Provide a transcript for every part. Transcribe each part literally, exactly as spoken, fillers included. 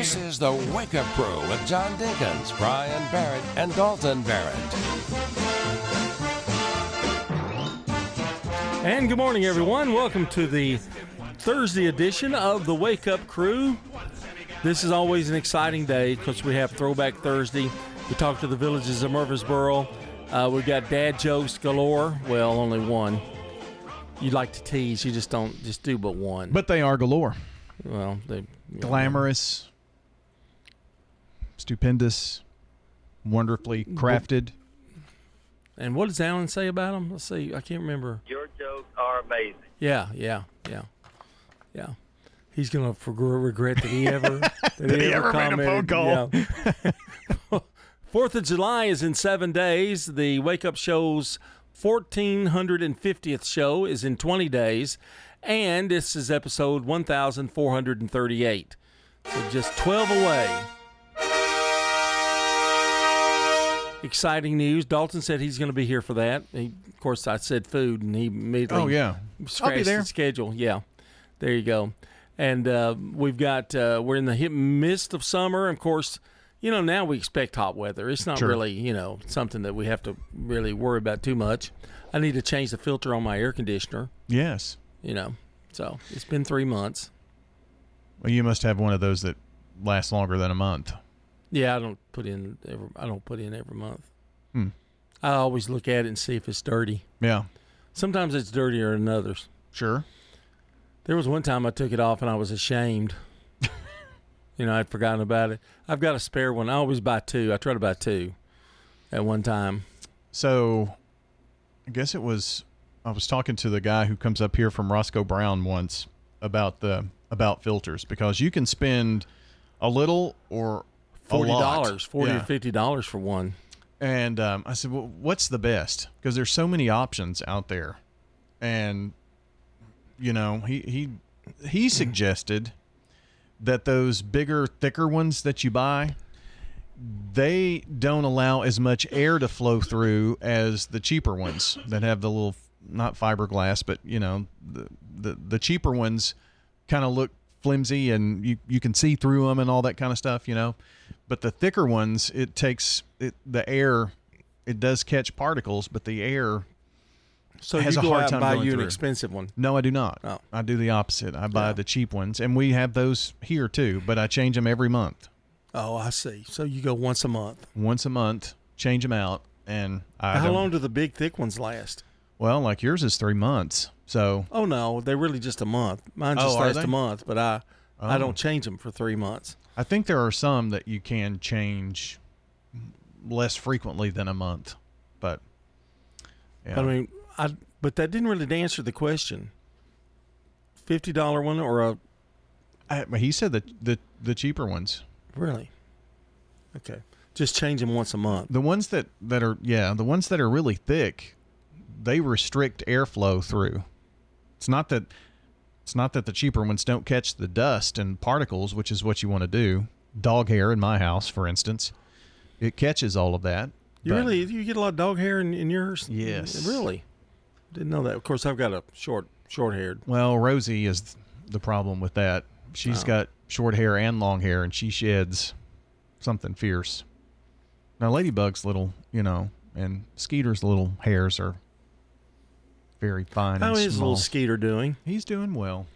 This is the Wake Up Crew with John Dinkins, Brian Barrett, and Dalton Barrett. And good morning, everyone. Welcome to the Thursday edition of the Wake Up Crew. This is always an exciting day because we have Throwback Thursday. We talk to the villages of Murfreesboro. Uh, we've got dad jokes galore. Well, only one. You like to tease. You just don't just do but one. But they are galore. Well, they glamorous, stupendous, wonderfully crafted. And what does Alan say about them? Let's see. I can't remember. Your jokes are amazing. Yeah, yeah, yeah, yeah. He's gonna for- regret that he ever that he Did he ever, ever made a phone call? Yeah. Fourth of July is in seven days. The Wake Up Show's fourteen fiftieth show is in twenty days, and this is episode one thousand four hundred thirty-eight. So just twelve away. Exciting news. Dalton said he's going to be here for that. He, of course, I said food, and he immediately Oh, yeah. scratched I'll be there. the schedule. Yeah, there you go. And uh, we've got uh, we're in the hit midst of summer. Of course, you know, now we expect hot weather. It's not Sure. really, you know, something that we have to really worry about too much. I need to change the filter on my air conditioner, Yes. you know. So it's been three months. Well, you must have one of those that lasts longer than a month. Yeah, I don't put in every, I don't put in every month. Hmm. I always look at it and see if it's dirty. Yeah. Sometimes it's dirtier than others. Sure. There was one time I took it off and I was ashamed. You know, I'd forgotten about it. I've got a spare one. I always buy two. I try to buy two at one time. So, I guess it was, I was talking to the guy who comes up here from Roscoe Brown once about the, about filters, because you can spend a little or Forty a lot. dollars, forty Yeah. or fifty dollars for one. And um, I said, well, what's the best? Because there's so many options out there. And, you know, he, he, he suggested that those bigger, thicker ones that you buy, they don't allow as much air to flow through as the cheaper ones that have the little, not fiberglass, but, you know, the, the, the cheaper ones kind of look flimsy and you, you can see through them and all that kind of stuff, you know. But the thicker ones, it takes it, the air, it does catch particles, but the air So has you a go hard out time and buy going you an through. expensive one. No, I do not. Oh. I do the opposite. I buy Yeah. the cheap ones, and we have those here too, but I change them every month. Oh, I see. So you go once a month. Once a month, change them out, and I How don't- long do the big thick ones last? Well, like yours is three months, so Oh no, they're really just a month. Mine just Oh, are lasts they? a month, but I I Oh. don't change them for three months. I think there are some that you can change less frequently than a month, but yeah. I mean, I but that didn't really answer the question. Fifty dollar one or a I, but he said that the the cheaper ones, really? Okay, just change them once a month. the ones that that are yeah, the ones that are really thick, they restrict airflow through. It's not that it's not that the cheaper ones don't catch the dust and particles, which is what you want to do. Dog hair in my house, for instance, it catches all of that. You but- really you get a lot of dog hair in, in yours? Yes. Really? Didn't know that. Of course, I've got a short short haired. Well, Rosie is the problem with that. She's Oh. got short hair and long hair, and she sheds something fierce. Now, Ladybug's little, you know, and Skeeter's little hairs are very fine How and is small. little Skeeter doing? He's doing well.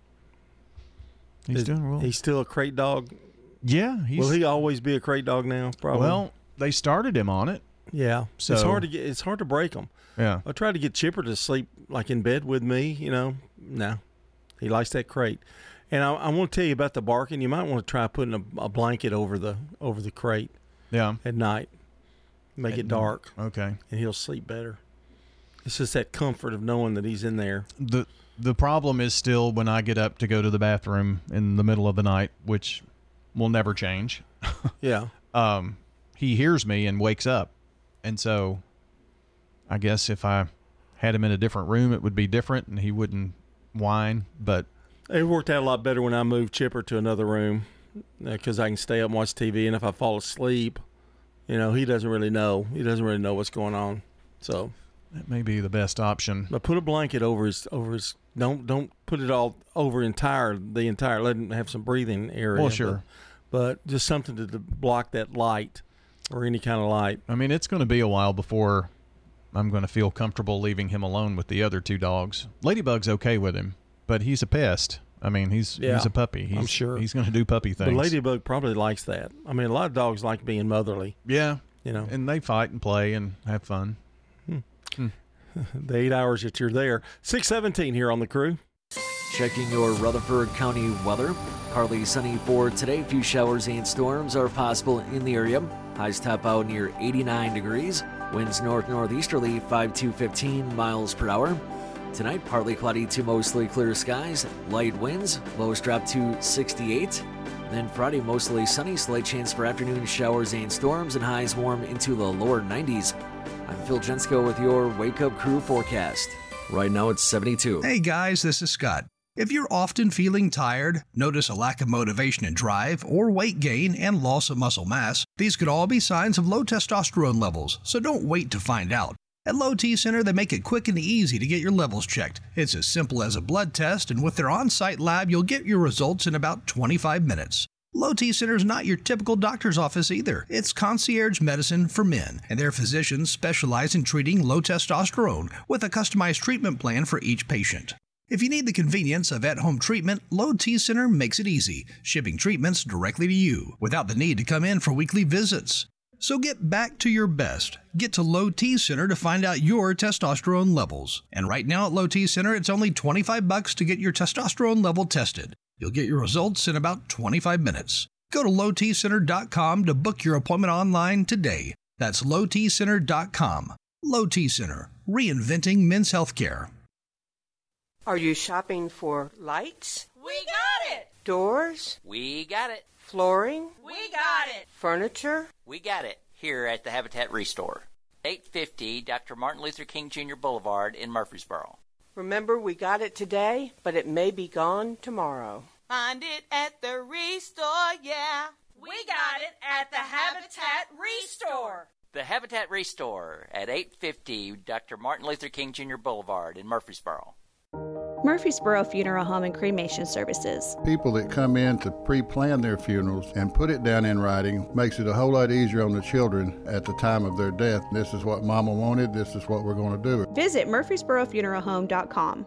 He's Is- doing well. He's still a crate dog. yeah, he's Will he always be a crate dog now? Probably. well. They started him on it. yeah. it's so- hard to get. It's hard to break them. Yeah, I tried to get Chipper to sleep like in bed with me. You know, no, he likes that crate. And I, I want to tell you about the barking. You might want to try putting a, a blanket over the over the crate yeah. at night, make At it dark, Okay. and he'll sleep better. It's just that comfort of knowing that he's in there. the The problem is still when I get up to go to the bathroom in the middle of the night, which will never change. Yeah. um, he hears me and wakes up. And so I guess if I had him in a different room, it would be different and he wouldn't whine. But It worked out a lot better when I moved Chipper to another room because I can stay up and watch T V. And if I fall asleep, you know, he doesn't really know. He doesn't really know what's going on. So, that may be the best option. but put a blanket over his over his. Don't don't put it all over entire the entire. Let him have some breathing area. Well, sure. But, but just something to, to block that light or any kind of light. I mean, it's going to be a while before I'm going to feel comfortable leaving him alone with the other two dogs. Ladybug's okay with him, but he's a pest. I mean, he's Yeah, he's a puppy. He's, I'm sure. He's going to do puppy things. But Ladybug probably likes that. I mean, a lot of dogs like being motherly. Yeah. You know. And they fight and play and have fun. Hmm. Hmm. The eight hours that you're there. six seventeen here on the Crew. Checking your Rutherford County weather. Partly sunny for today. Few showers and storms are possible in the area. Highs top out near eighty-nine degrees. Winds north-northeasterly five to fifteen miles per hour. Tonight, partly cloudy to mostly clear skies. Light winds. Lows drop to sixty-eight. Then Friday, mostly sunny. Slight chance for afternoon showers and storms. And highs warm into the lower nineties. I'm Phil Jensko with your Wake Up Crew forecast. Right now it's seventy-two. Hey guys, this is Scott. If you're often feeling tired, notice a lack of motivation and drive, or weight gain and loss of muscle mass, these could all be signs of low testosterone levels, so don't wait to find out. At Low T Center, they make it quick and easy to get your levels checked. It's as simple as a blood test, and with their on-site lab, you'll get your results in about twenty-five minutes. Low T Center is not your typical doctor's office either. It's concierge medicine for men, and their physicians specialize in treating low testosterone with a customized treatment plan for each patient. If you need the convenience of at-home treatment, Low T Center makes it easy, shipping treatments directly to you without the need to come in for weekly visits. So get back to your best. Get to Low T Center to find out your testosterone levels. And right now at Low T Center, it's only twenty-five bucks to get your testosterone level tested. You'll get your results in about twenty-five minutes. Go to low t center dot com to book your appointment online today. That's low t center dot com. Low T Center, reinventing men's healthcare. Are you shopping for lights? We got it! Doors? We got it. Flooring? We got it! Furniture? We got it here at the Habitat Restore. eight fifty Doctor Martin Luther King Junior Boulevard in Murfreesboro. Remember, we got it today, but it may be gone tomorrow. Find it at the Restore, yeah. We got it at the Habitat Restore. The Habitat Restore at eight fifty Doctor Martin Luther King Junior Boulevard in Murfreesboro. Murfreesboro Funeral Home and Cremation Services. People that come in to pre-plan their funerals and put it down in writing makes it a whole lot easier on the children at the time of their death. This is what Mama wanted. This is what we're going to do. Visit murfreesboro funeral home dot com.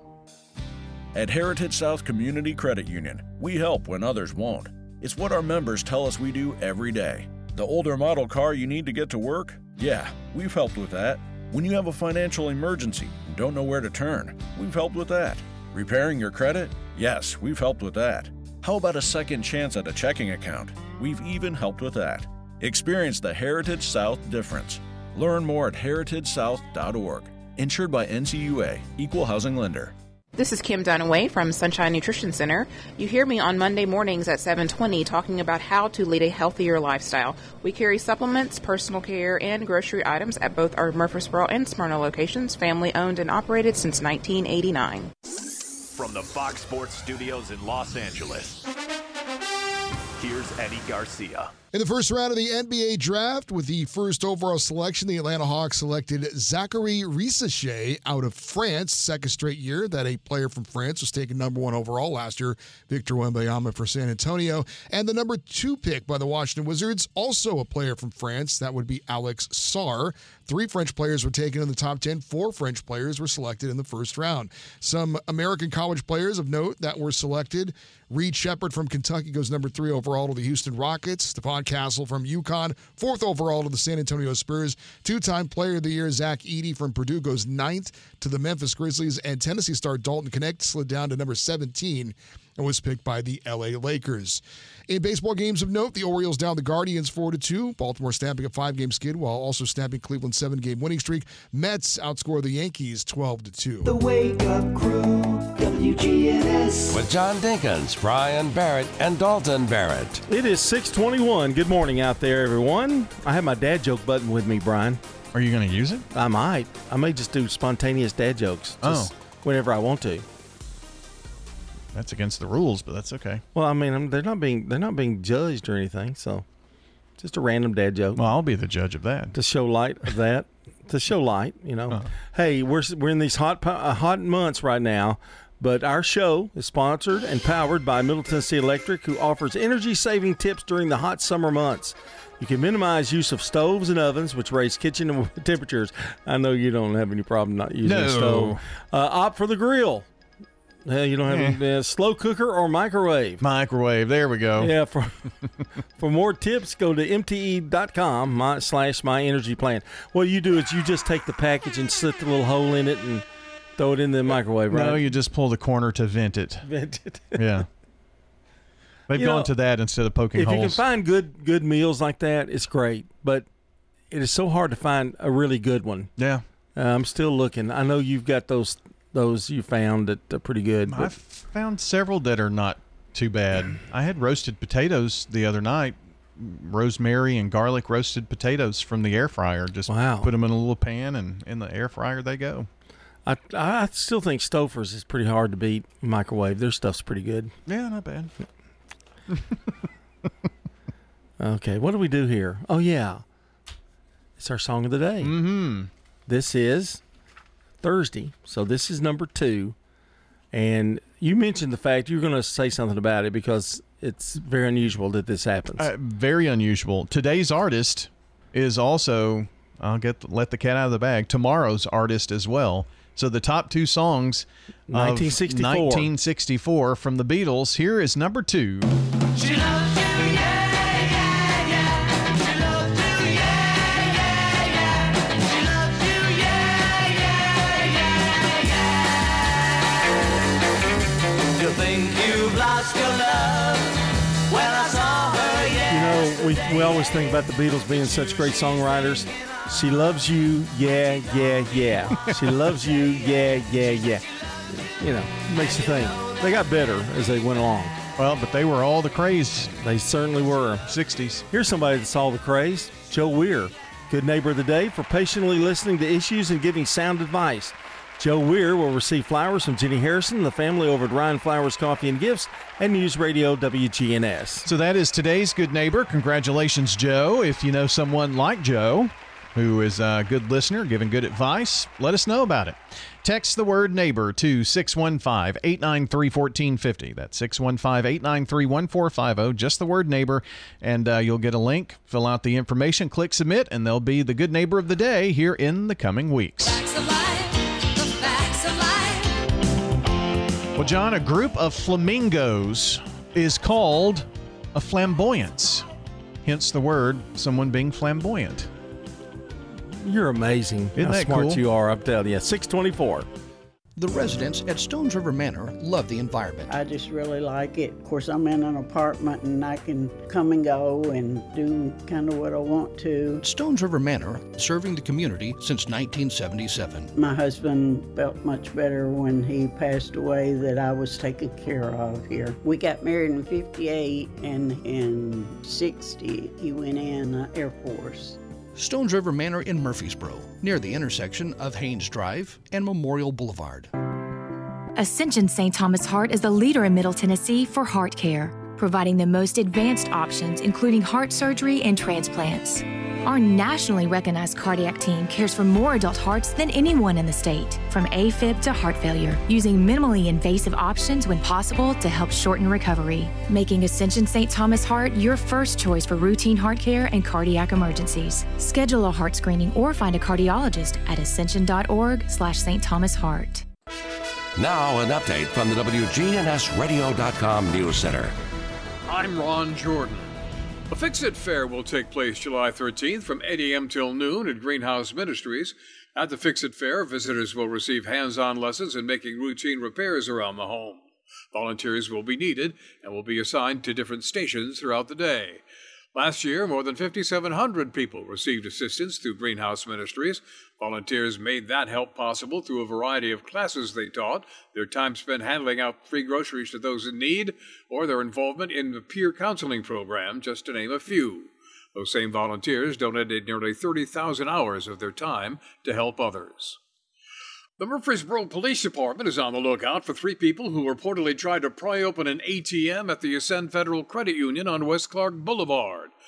At Heritage South Community Credit Union, we help when others won't. It's what our members tell us we do every day. The older model car you need to get to work? Yeah, we've helped with that. When you have a financial emergency and don't know where to turn, we've helped with that. Repairing your credit? Yes, we've helped with that. How about a second chance at a checking account? We've even helped with that. Experience the Heritage South difference. Learn more at heritage south dot org. Insured by N C U A, Equal Housing Lender. This is Kim Dunaway from Sunshine Nutrition Center. You hear me on Monday mornings at seven twenty talking about how to lead a healthier lifestyle. We carry supplements, personal care, and grocery items at both our Murfreesboro and Smyrna locations, family owned and operated since nineteen eighty-nine. From the Fox Sports Studios in Los Angeles, here's Eddie Garcia. In the first round of the N B A draft, with the first overall selection, the Atlanta Hawks selected Zachary Risacher out of France. Second straight year that a player from France was taken number one overall. Last year, Victor Wembanyama for San Antonio. And the number two pick by the Washington Wizards, also a player from France. That would be Alex Sarr. Three French players were taken in the top ten. Four French players were selected in the first round. Some American college players of note that were selected. Reed Sheppard from Kentucky goes number three overall to the Houston Rockets. Stephon Castle from UConn, fourth overall to the San Antonio Spurs. Two-time player of the year, Zach Edey from Purdue goes ninth to the Memphis Grizzlies. And Tennessee star Dalton Knecht slid down to number seventeen and was picked by the L A Lakers. In baseball games of note, the Orioles down the Guardians four to two. Baltimore snapping a five-game skid while also snapping Cleveland's seven-game winning streak. Mets outscore the Yankees twelve to two. The Wake Up Crew, W G N S. With John Dinkins, Brian Barrett, and Dalton Barrett. It is six twenty-one. Good morning out there, everyone. I have my dad joke button with me, Brian. Are you going to use it? I might. I may just do spontaneous dad jokes. Just oh. Whenever I want to. That's against the rules, but that's okay. Well, I mean, I'm, they're not being they're not being judged or anything, so just a random dad joke. Well, I'll be the judge of that. To show light of that, to show light, you know. Uh-huh. Hey, we're we're in these hot uh, hot months right now. But our show is sponsored and powered by Middle Tennessee Electric, who offers energy-saving tips during the hot summer months. You can minimize use of stoves and ovens, which raise kitchen temperatures. I know you don't have any problem not using No. a stove. Uh, opt for the grill. Uh, you don't have Eh. any, uh, slow cooker or microwave. Microwave. There we go. Yeah. For for more tips, go to M T E dot com my, slash my energy plan. What you do is you just take the package and slit the little hole in it and throw it in the microwave, right? No, you just pull the corner to vent it. Vent it. Yeah. They've You gone know, to that instead of poking If holes. you can find good good meals like that, it's great. But it is so hard to find a really good one. Yeah. Uh, I'm still looking. I know you've got those those you found that are pretty good. But I've found several that are not too bad. I had roasted potatoes the other night, rosemary and garlic roasted potatoes from the air fryer. Just Wow. put them in a little pan, and in the air fryer they go. I I still think Stouffer's is pretty hard to beat microwave. Their stuff's pretty good. Yeah, not bad. Okay, what do we do here? Oh, yeah. It's our song of the day. Mm-hmm. This is Thursday, so this is number two. And you mentioned the fact you're going to say something about it because it's very unusual that this happens. Uh, very unusual. Today's artist is also, I'll get let the cat out of the bag, tomorrow's artist as well. So the top two songs nineteen sixty-four. of nineteen sixty-four from the Beatles. Here is number two. She loves you, yeah, yeah, yeah. She loves you, yeah, yeah, yeah. She loves you, yeah, yeah, yeah, yeah. You think you've lost your love? Well, I saw her, yeah. You know, we, we always think about the Beatles being such great songwriters. She loves you, yeah, yeah, yeah. She loves you, yeah, yeah, yeah. You know, makes you think. They got better as they went along. Well, but they were all the craze. They certainly were. sixties. Here's somebody that's all the craze. Joe Weir, good neighbor of the day for patiently listening to issues and giving sound advice. Joe Weir will receive flowers from Jenny Harrison and the family over at Ryan Flowers Coffee and Gifts and News Radio W G N S. So that is today's good neighbor. Congratulations, Joe. If you know someone like Joe who is a good listener, giving good advice, let us know about it. Text the word neighbor to six one five, eight nine three, one four five zero. That's six one five, eight nine three, one four five zero. Just the word neighbor, and uh, you'll get a link. Fill out the information, click submit, and they'll be the good neighbor of the day here in the coming weeks. Well, John, a group of flamingos is called a flamboyance. Hence the word, someone being flamboyant. You're amazing. Isn't how that smart cool? you are, I'm telling you. six twenty-four. The residents at Stones River Manor love the environment. I just really like it. Of course, I'm in an apartment and I can come and go and do kind of what I want to. Stones River Manor, serving the community since nineteen seventy-seven. My husband felt much better when he passed away that I was taken care of here. We got married in fifty-eight, and in sixty, he went in uh, Air Force. Stones River Manor in Murfreesboro, near the intersection of Haynes Drive and Memorial Boulevard. Ascension Saint Thomas Heart is the leader in Middle Tennessee for heart care, providing the most advanced options, including heart surgery and transplants. Our nationally recognized cardiac team cares for more adult hearts than anyone in the state, from AFib to heart failure, using minimally invasive options when possible to help shorten recovery, making Ascension Saint Thomas Heart your first choice for routine heart care and cardiac emergencies. Schedule a heart screening or find a cardiologist at ascension.org slash Saint Thomas Heart. Now an update from the W G N S radio dot com News Center. I'm Ron Jordan. A Fix-It Fair will take place July thirteenth from eight a.m. till noon at Greenhouse Ministries. At the Fix-It Fair, visitors will receive hands-on lessons in making routine repairs around the home. Volunteers will be needed and will be assigned to different stations throughout the day. Last year, more than five thousand seven hundred people received assistance through Greenhouse Ministries. Volunteers made that help possible through a variety of classes they taught, their time spent handing out free groceries to those in need, or their involvement in the peer counseling program, just to name a few. Those same volunteers donated nearly thirty thousand hours of their time to help others. The Murfreesboro Police Department is on the lookout for three people who reportedly tried to pry open an A T M at the Ascend Federal Credit Union on West Clark Boulevard.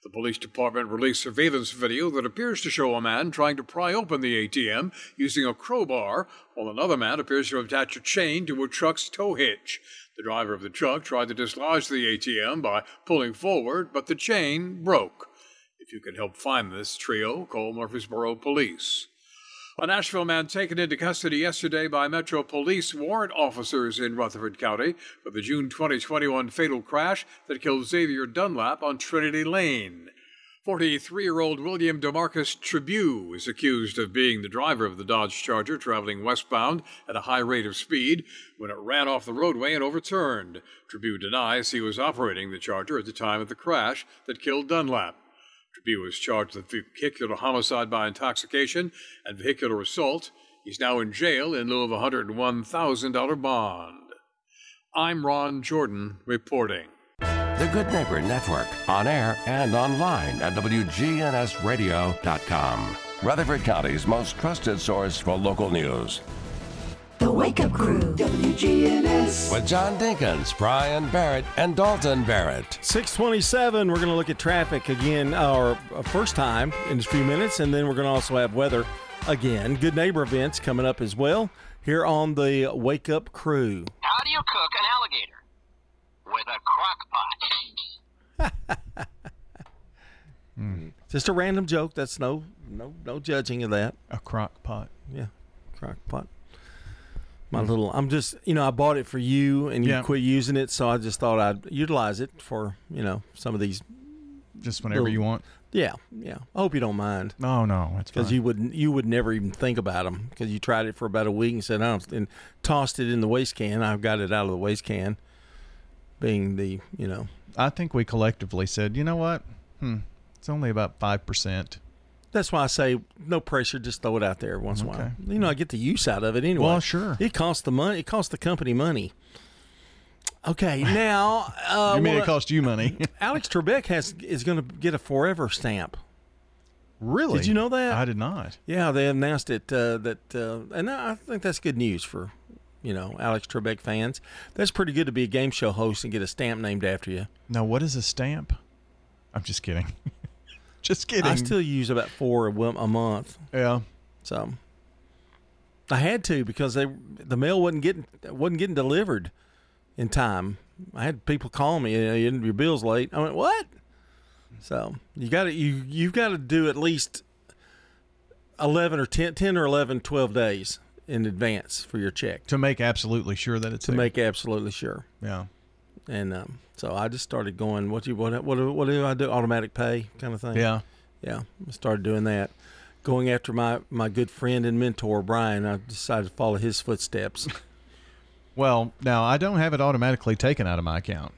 The police department released surveillance video that appears to show a man trying to pry open the A T M using a crowbar, while another man appears to attach a chain to a truck's tow hitch. The driver of the truck tried to dislodge the A T M by pulling forward, but the chain broke. If you can help find this trio, call Murfreesboro Police. A Nashville man taken into custody yesterday by Metro Police warrant officers in Rutherford County for the June twenty twenty-one fatal crash that killed Xavier Dunlap on Trinity Lane. forty-three-year-old William DeMarcus Tribue is accused of being the driver of the Dodge Charger traveling westbound at a high rate of speed when it ran off the roadway and overturned. Tribue denies he was operating the Charger at the time of the crash that killed Dunlap. Tribue was charged with vehicular homicide by intoxication and vehicular assault. He's now in jail in lieu of a one hundred one thousand dollars bond. I'm Ron Jordan reporting. The Good Neighbor Network, on air and online at W G N S radio dot com. Rutherford County's most trusted source for local news. The Wake Up Crew, W G N S. With John Dinkins, Brian Barrett, and Dalton Barrett. six twenty-seven, we're going to look at traffic again, our first time in a few minutes, and then we're going to also have weather again. Good neighbor events coming up as well here on the Wake Up Crew. How do you cook an alligator? With a crock pot. mm. Just a random joke. That's no no no judging of that. A crock pot. Yeah, crock pot. My mm. little, I'm just, you know, I bought it for you and you yeah. quit using it, so I just thought I'd utilize it for, you know, some of these. Just whenever little, you want. Yeah, yeah. I hope you don't mind. No, no, it's fine. Because you would you would never even think about them because you tried it for about a week and said, oh, and tossed it in the waste can. I've got it out of the waste can, being the, you know. I think we collectively said, you know what? Hmm, it's only about five percent. That's why I say no pressure. Just throw it out there once in a while. You know, I get the use out of it anyway. Well, sure. It costs the money. It costs the company money. Okay, now uh, you mean well, it cost you money? Alex Trebek has is going to get a forever stamp. Really? Did you know that? I did not. Yeah, they announced it. Uh, that uh, and I think that's good news for you know Alex Trebek fans. That's pretty good to be a game show host and get a stamp named after you. Now, what is a stamp? I'm just kidding. Just kidding. I still use about four a, a month. Yeah. So I had to because they the mail wasn't getting wasn't getting delivered in time. I had people call me, you know, your bill's late. I went, what? So you got to you you've got to do at least eleven or ten, ten or eleven, twelve days in advance for your check to make absolutely sure that it's to there. make absolutely sure. Yeah. And um, so I just started going, what do you, what, what, what do I do? Automatic pay kind of thing. Yeah. Yeah. I started doing that. Going after my, my good friend and mentor, Brian, I decided to follow his footsteps. Well, now I don't have it automatically taken out of my account.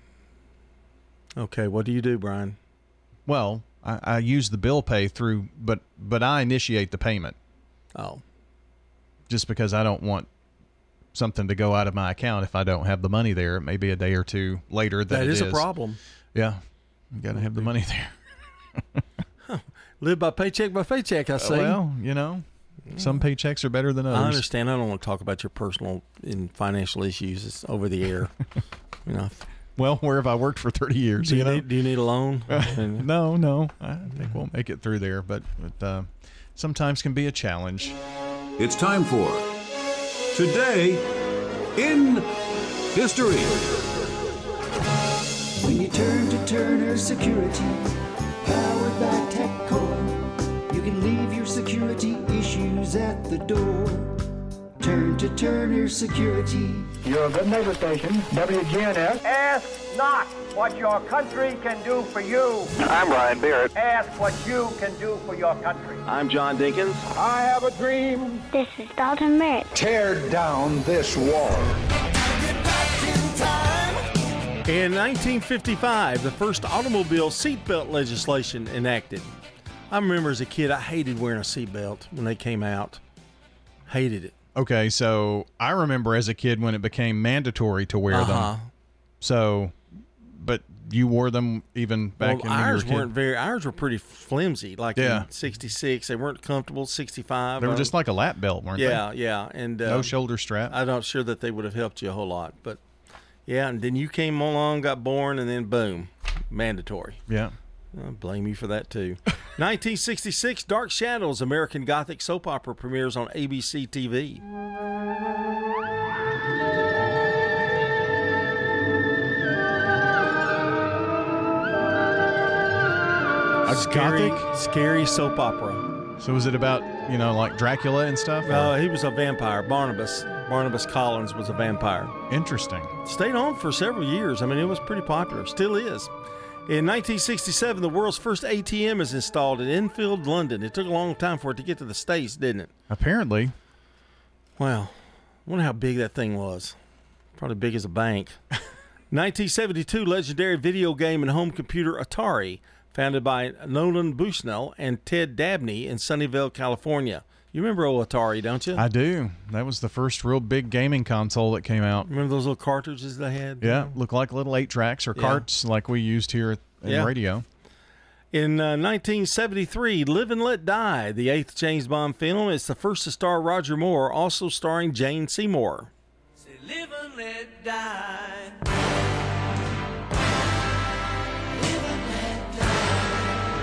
Okay. What do you do, Brian? Well, I, I use the bill pay through, but, but I initiate the payment. Oh. Just because I don't want something to go out of my account if I don't have the money there. It may be a day or two later that, that it is, is a problem. Yeah, you got to have the money there. huh. Live by paycheck by paycheck, I say. Well, you know, some paychecks are better than others. I understand. I don't want to talk about your personal and financial issues. It's over the air. You know. Well, where have I worked for thirty years? Do you, you know? need, do you need a loan? no, no. I think we'll make it through there, but, but uh, sometimes can be a challenge. It's time for Today in History. When you turn to Turner Security, powered by TechCore, you can leave your security issues at the door. Turn to Turner Security. You're a good neighbor station, W G N S. Ask not what your country can do for you. I'm Brian Barrett. Ask what you can do for your country. I'm John Dinkins. I have a dream. This is Dalton Merritt. Tear down this wall. In nineteen fifty-five, the first automobile seatbelt legislation enacted. I remember as a kid, I hated wearing a seatbelt when they came out. Hated it. Okay, so I remember as a kid when it became mandatory to wear uh-huh. them. So, but you wore them even back well, in when ours you were a kid? weren't very. Ours were pretty flimsy. Like yeah. in sixty-six, they weren't comfortable. sixty-five, they were um, just like a lap belt, weren't yeah, they? Yeah, yeah, and uh, no shoulder strap. I'm not sure that they would have helped you a whole lot, but yeah. And then you came along, got born, and then boom, mandatory. Yeah. I blame you for that, too. nineteen sixty-six, Dark Shadows, American Gothic soap opera premieres on A B C T V. A scary, Gothic? scary soap opera. So was it about, you know, like Dracula and stuff? No, uh, he was a vampire. Barnabas. Barnabas Collins was a vampire. Interesting. Stayed on for several years. I mean, it was pretty popular. Still is. In nineteen sixty-seven, the world's first A T M is installed in Enfield, London. It took a long time for it to get to the States, didn't it? Apparently. Wow. I wonder how big that thing was. Probably big as a bank. nineteen seventy-two, legendary video game and home computer Atari, founded by Nolan Bushnell and Ted Dabney in Sunnyvale, California. You remember old Atari, don't you? I do. That was the first real big gaming console that came out. Remember those little cartridges they had? Yeah, looked like little eight tracks or Yeah. carts like we used here in Yeah. radio. In uh, nineteen seventy-three, Live and Let Die, the eighth James Bond film. It's the first to star Roger Moore, also starring Jane Seymour. Say, live and let die. Live and let die.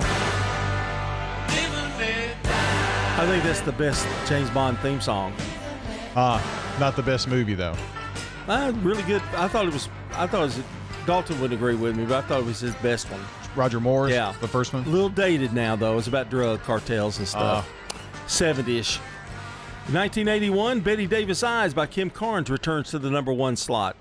Live and let die. I think that's the best James Bond theme song. Ah, not the best movie though. Uh, really good. I thought it was. I thought it was. Dalton would agree with me, but I thought it was his best one. Roger Moore's, yeah, the first one. A little dated now though. It's about drug cartels and stuff. seventy-ish. nineteen eighty-one, Betty Davis Eyes by Kim Carnes returns to the number one slot.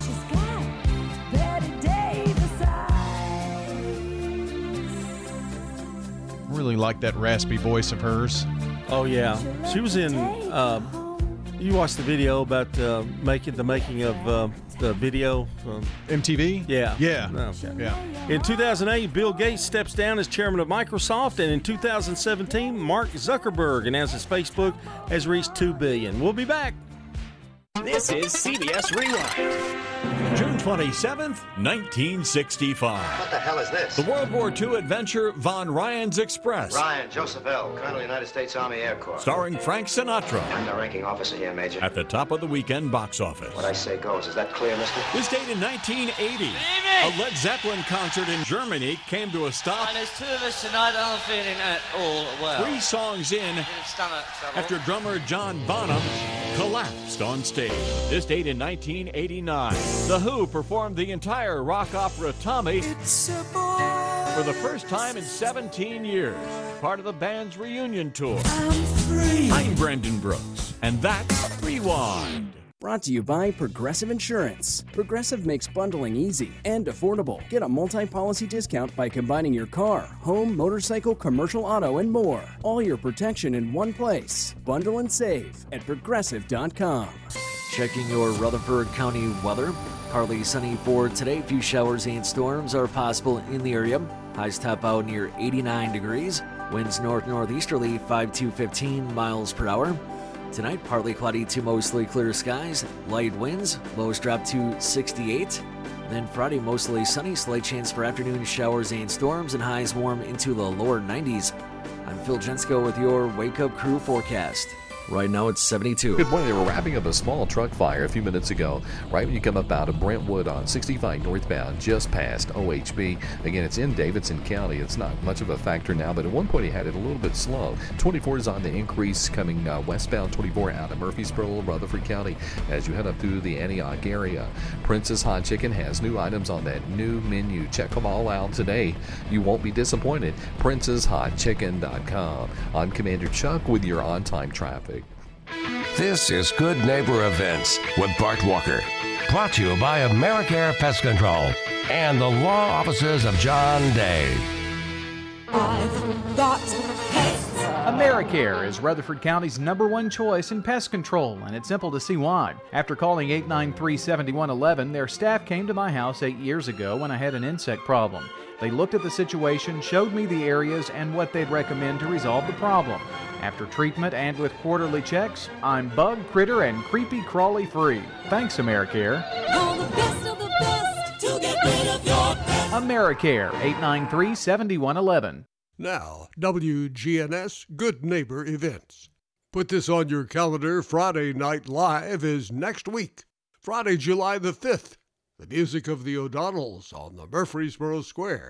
Really like that raspy voice of hers. Oh yeah, she was in. Uh, you watched the video about uh, making the making of uh, the video from M T V. Yeah, Yeah. Okay. Yeah. In two thousand eight, Bill Gates steps down as chairman of Microsoft, and in two thousand seventeen, Mark Zuckerberg announces Facebook has reached two billion dollars. We'll be back. This is C B S Rewind. June twenty-seventh, nineteen sixty-five. What the hell is this? The World War Two adventure Von Ryan's Express. Ryan, Joseph L., Colonel, United States Army Air Corps. Starring Frank Sinatra. I'm the ranking officer here, Major. At the top of the weekend box office. What I say goes. Is that clear, mister? This date in nineteen eighty, a Led Zeppelin concert in Germany came to a stop. And there's two of us tonight. I'm not feeling at all well. Three songs in, Stomach trouble. after drummer John Bonham collapsed on stage. This date in nineteen eighty-nine, The Who performed the entire rock opera Tommy for the first time in seventeen years, part of the band's reunion tour. I'm, I'm Brendan Brooks, and that's Rewind. Brought to you by Progressive Insurance. Progressive makes bundling easy and affordable. Get a multi-policy discount by combining your car, home, motorcycle, commercial auto, and more. All your protection in one place. Bundle and save at progressive dot com. Checking your Rutherford County weather. Partly sunny for today. Few showers and storms are possible in the area. Highs top out near eighty-nine degrees. Winds north-northeasterly five to fifteen miles per hour. Tonight, partly cloudy to mostly clear skies. Light winds. Lows drop to sixty-eight. Then Friday, mostly sunny. Slight chance for afternoon showers and storms, and highs warm into the lower nineties. I'm Phil Jensko with your Wake Up Crew forecast. Right now it's seventy-two. Good morning. They were wrapping up a small truck fire a few minutes ago, right when you come up out of Brentwood on sixty-five northbound, just past O H B. Again, it's in Davidson County. It's not much of a factor now, but at one point he had it a little bit slow. twenty-four is on the increase coming uh, westbound, twenty-four out of Murfreesboro, Rutherford County, as you head up through the Antioch area. Prince's Hot Chicken has new items on that new menu. Check them all out today. You won't be disappointed. princess hot chicken dot com. I'm Commander Chuck with your on-time traffic. This is Good Neighbor Events with Bart Walker. Brought to you by AmeriCare Pest Control and the law offices of John Day. I've got pets. AmeriCare is Rutherford County's number one choice in pest control, and it's simple to see why. After calling eight nine three, seven one one one, their staff came to my house eight years ago when I had an insect problem. They looked at the situation, showed me the areas and what they'd recommend to resolve the problem. After treatment and with quarterly checks, I'm bug, critter, and creepy crawly free. Thanks, AmeriCare. Call the best of the best to get rid of your pets. AmeriCare, eight nine three, seven one one one. Now, W G N S Good Neighbor Events. Put this on your calendar. Friday Night Live is next week, Friday, July the fifth. The music of the O'Donnells on the Murfreesboro Square.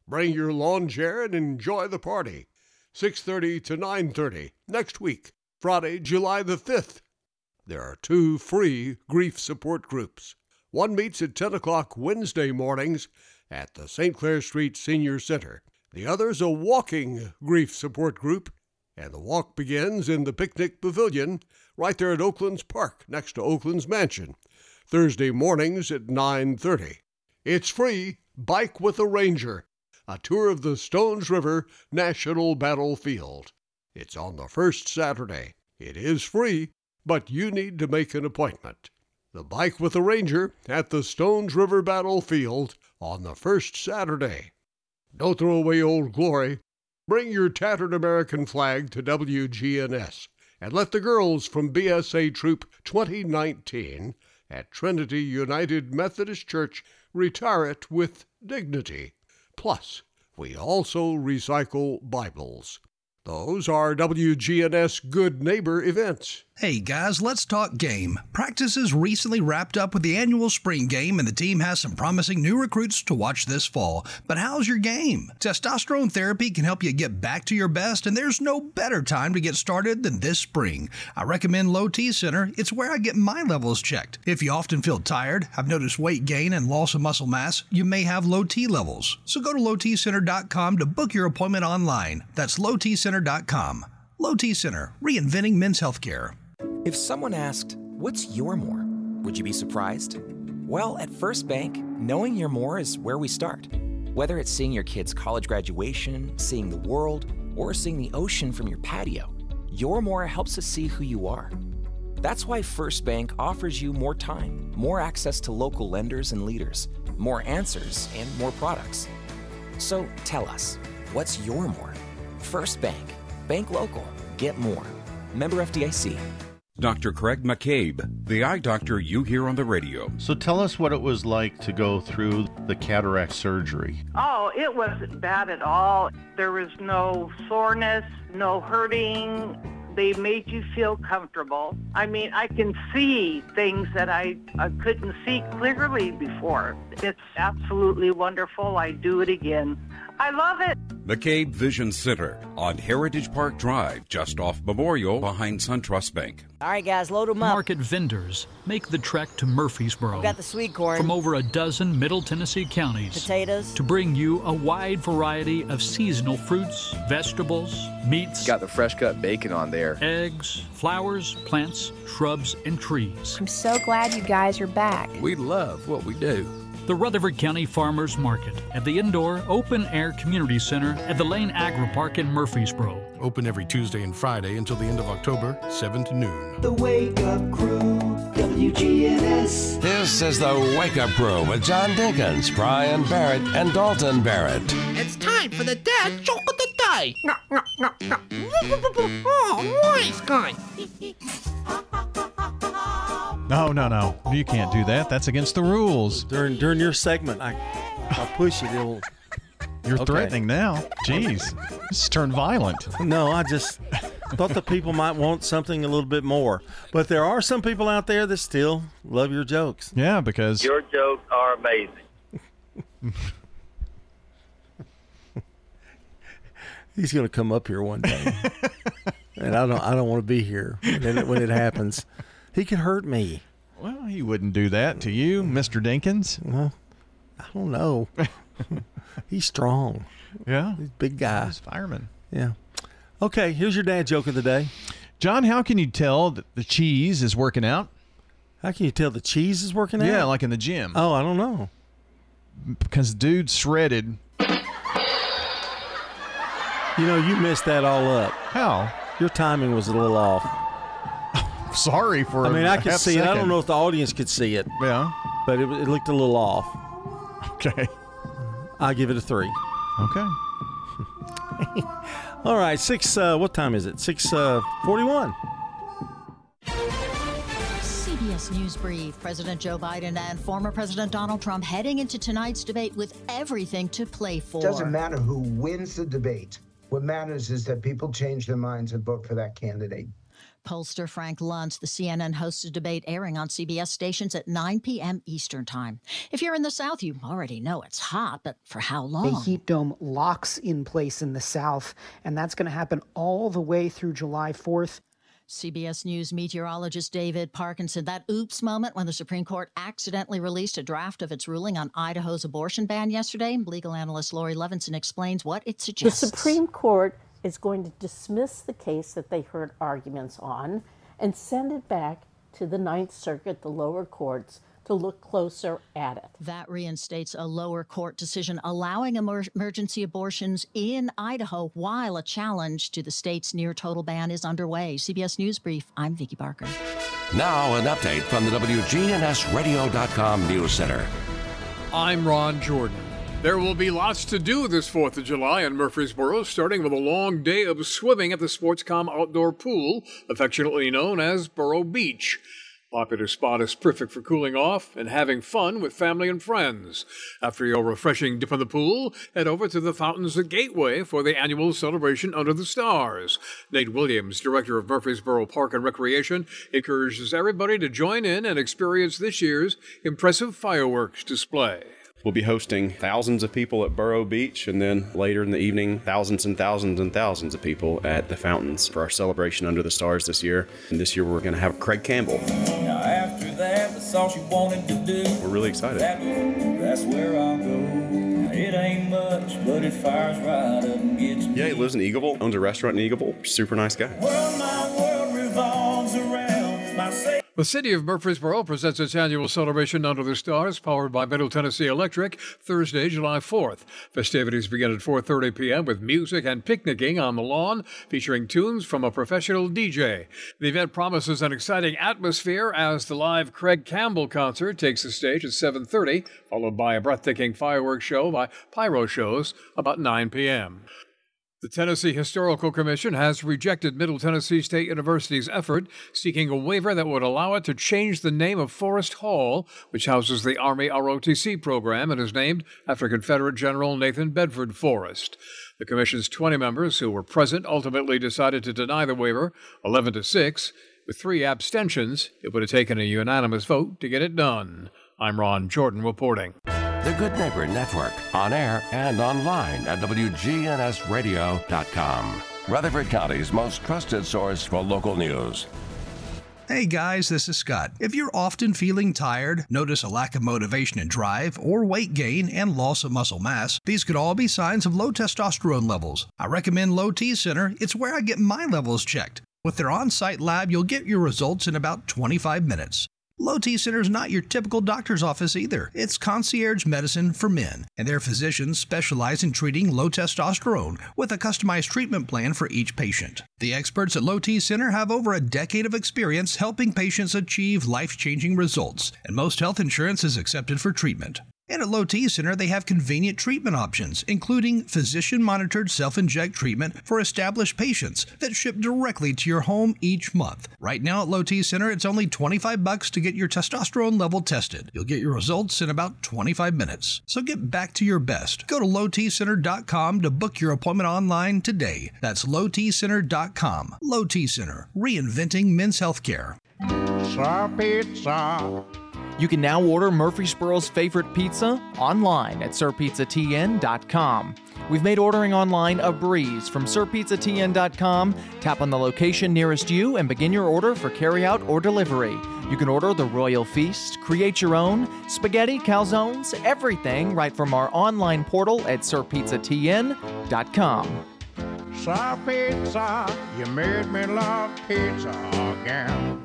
Bring your lawn chair and enjoy the party. six thirty to nine thirty next week, Friday, July the fifth. There are two free grief support groups. One meets at ten o'clock Wednesday mornings at the Saint Clair Street Senior Center. The other's a walking grief support group, and the walk begins in the picnic pavilion right there at Oakland's Park next to Oakland's Mansion, Thursday mornings at nine thirty. It's free. Bike with a Ranger, a tour of the Stones River National Battlefield. It's on the first Saturday. It is free, but you need to make an appointment. The Bike with a Ranger at the Stones River Battlefield on the first Saturday. Don't throw away Old Glory. Bring your tattered American flag to W G N S and let the girls from B S A Troop twenty nineteen at Trinity United Methodist Church retire it with dignity. Plus, we also recycle Bibles. Those are W G N S Good Neighbor events. Hey guys, let's talk game. Practices recently wrapped up with the annual spring game, and the team has some promising new recruits to watch this fall. But how's your game? Testosterone therapy can help you get back to your best, and there's no better time to get started than this spring. I recommend Low T Center. It's where I get my levels checked. If you often feel tired, have noticed weight gain and loss of muscle mass, you may have low T levels. So go to low t center dot com to book your appointment online. That's low t center dot com. Low T Center, reinventing men's healthcare. If someone asked, what's your more? Would you be surprised? Well, at First Bank, knowing your more is where we start. Whether it's seeing your kid's college graduation, seeing the world, or seeing the ocean from your patio, your more helps us see who you are. That's why First Bank offers you more time, more access to local lenders and leaders, more answers, and more products. So tell us, what's your more? First Bank. Bank local. Get more. Member F D I C. Doctor Craig McCabe, the eye doctor you hear on the radio. So tell us what it was like to go through the cataract surgery. Oh, it wasn't bad at all. There was no soreness, no hurting. They made you feel comfortable. I mean, I can see things that I, I couldn't see clearly before. It's absolutely wonderful. I do it again. I love it. McCabe Vision Center on Heritage Park Drive, just off Memorial behind SunTrust Bank. All right, guys, load them up. Market vendors make the trek to Murfreesboro. We got the sweet corn. From over a dozen Middle Tennessee counties. Potatoes. To bring you a wide variety of seasonal fruits, vegetables, meats. Got the fresh cut bacon on there. Eggs, flowers, plants, shrubs, and trees. I'm so glad you guys are back. We love what we do. The Rutherford County Farmers Market at the indoor open-air community center at the Lane Agri Park in Murfreesboro. Open every Tuesday and Friday until the end of October, seven to noon. The Wake Up Crew, W G N S. This is the Wake Up Crew with John Dinkins, Brian Barrett, and Dalton Barrett. It's time for the dad joke of the day. Oh, nice guy. No, no, no. You can't do that. That's against the rules. During during your segment, I I'll push it. It'll. You're Okay. threatening now. Jeez. This has turned violent. No, I just thought the people might want something a little bit more. But there are some people out there that still love your jokes. Yeah, because Your jokes are amazing. He's going to come up here one day, and I don't. I don't want to be here when it, when it happens. He could hurt me. Well, he wouldn't do that to you, Mister Dinkins. Well, I don't know. He's strong. Yeah, he's a big guy. He's a fireman. Yeah. Okay, here's your dad joke of the day. John, how can you tell that the cheese is working out? How can you tell the cheese is working out? Yeah, like in the gym. Oh, I don't know. Because dude's shredded. You know, you messed that all up. How? Your timing was a little off. Sorry for I mean, a I could half see it. I second. don't know if the audience could see it. Yeah. But it, it looked a little off. Okay. I give it a three. Okay. All right, six. Uh, what time is it? Six uh, forty-one. C B S News Brief. President Joe Biden and former President Donald Trump heading into tonight's debate with everything to play for. Doesn't matter who wins the debate. What matters is that people change their minds and vote for that candidate. pollster Frank Luntz. The C N N-hosted debate airing on C B S stations at nine p.m. Eastern Time. If you're in the South, you already know it's hot, but for how long? A heat dome locks in place in the South, and that's going to happen all the way through July fourth. C B S News meteorologist David Parkinson. That oops moment when the Supreme Court accidentally released a draft of its ruling on Idaho's abortion ban yesterday. Legal analyst Lori Levinson explains what it suggests. The Supreme Court is going to dismiss the case that they heard arguments on and send it back to the Ninth Circuit, the lower courts, to look closer at it. That reinstates a lower court decision allowing emer- emergency abortions in Idaho while a challenge to the state's near-total ban is underway. C B S News Brief, I'm Vicki Barker. Now an update from the W G N S radio dot com News Center. I'm Ron Jordan. There will be lots to do this fourth of July in Murfreesboro, starting with a long day of swimming at the Sportscom Outdoor Pool, affectionately known as Borough Beach. Popular spot is perfect for cooling off and having fun with family and friends. After your refreshing dip in the pool, head over to the fountains at Gateway for the annual celebration under the stars. Nate Williams, director of Murfreesboro Park and Recreation, encourages everybody to join in and experience this year's impressive fireworks display. We'll be hosting thousands of people at Borough Beach, and then later in the evening, thousands and thousands and thousands of people at the fountains for our celebration under the stars this year. And this year we're going to have Craig Campbell. Now after that, that's all she wanted to do. We're really excited. That, that's where I'll go. It ain't much, but it fires right up and gets me. Yeah, he lives in Eagleville, owns a restaurant in Eagleville. Super nice guy. Well, my world revolves around my sa- The city of Murfreesboro presents its annual celebration under the stars, powered by Middle Tennessee Electric, Thursday, July fourth. Festivities begin at four thirty p.m. with music and picnicking on the lawn, featuring tunes from a professional D J. The event promises an exciting atmosphere as the live Craig Campbell concert takes the stage at seven thirty, followed by a breathtaking fireworks show by Pyro Shows about nine p.m. The Tennessee Historical Commission has rejected Middle Tennessee State University's effort seeking a waiver that would allow it to change the name of Forest Hall, which houses the Army R O T C program and is named after Confederate General Nathan Bedford Forrest. The Commission's twenty members who were present ultimately decided to deny the waiver, eleven to six. With three abstentions, it would have taken a unanimous vote to get it done. I'm Ron Jordan reporting. The Good Neighbor Network, on air and online at W G N S radio dot com. Rutherford County's most trusted source for local news. Hey guys, this is Scott. If you're often feeling tired, notice a lack of motivation and drive, or weight gain and loss of muscle mass, these could all be signs of low testosterone levels. I recommend Low T Center. It's where I get my levels checked. With their on-site lab, you'll get your results in about twenty-five minutes. Low T Center is not your typical doctor's office either. It's concierge medicine for men, and their physicians specialize in treating low testosterone with a customized treatment plan for each patient. The experts at Low T Center have over a decade of experience helping patients achieve life-changing results, and most health insurance is accepted for treatment. And at Low T Center, they have convenient treatment options, including physician-monitored self-inject treatment for established patients that ship directly to your home each month. Right now at Low T Center, it's only twenty-five bucks to get your testosterone level tested. You'll get your results in about twenty-five minutes. So get back to your best. Go to low t center dot com to book your appointment online today. That's low t center dot com. Low T Center, reinventing men's healthcare. Sir Pizza. You can now order Murfreesboro's favorite pizza online at sir pizza t n dot com. We've made ordering online a breeze. From sir pizza t n dot com, tap on the location nearest you and begin your order for carryout or delivery. You can order the Royal Feast, create your own, spaghetti, calzones, everything right from our online portal at sir pizza t n dot com. Sir Pizza, you made me love pizza again.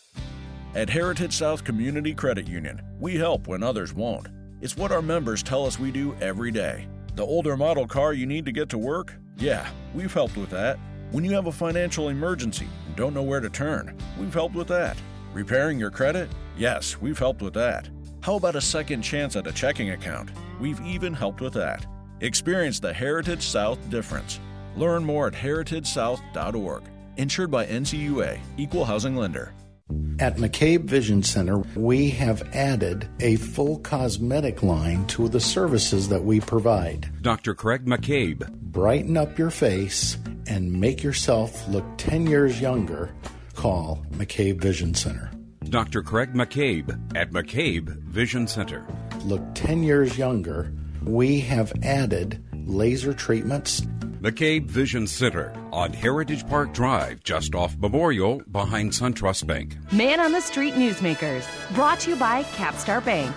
At Heritage South Community Credit Union, we help when others won't. It's what our members tell us we do every day. The older model car you need to get to work? Yeah, we've helped with that. When you have a financial emergency and don't know where to turn, we've helped with that. Repairing your credit? Yes, we've helped with that. How about a second chance at a checking account? We've even helped with that. Experience the Heritage South difference. Learn more at heritage south dot org. Insured by N C U A, Equal Housing Lender. At McCabe Vision Center, we have added a full cosmetic line to the services that we provide. Doctor Craig McCabe. Brighten up your face and make yourself look ten years younger. call McCabe Vision Center. Doctor Craig McCabe at McCabe Vision Center. Look ten years younger. We have added laser treatments. McCabe Vision Center on Heritage Park Drive, just off Memorial, behind SunTrust Bank. Man on the Street Newsmakers, brought to you by Capstar Bank.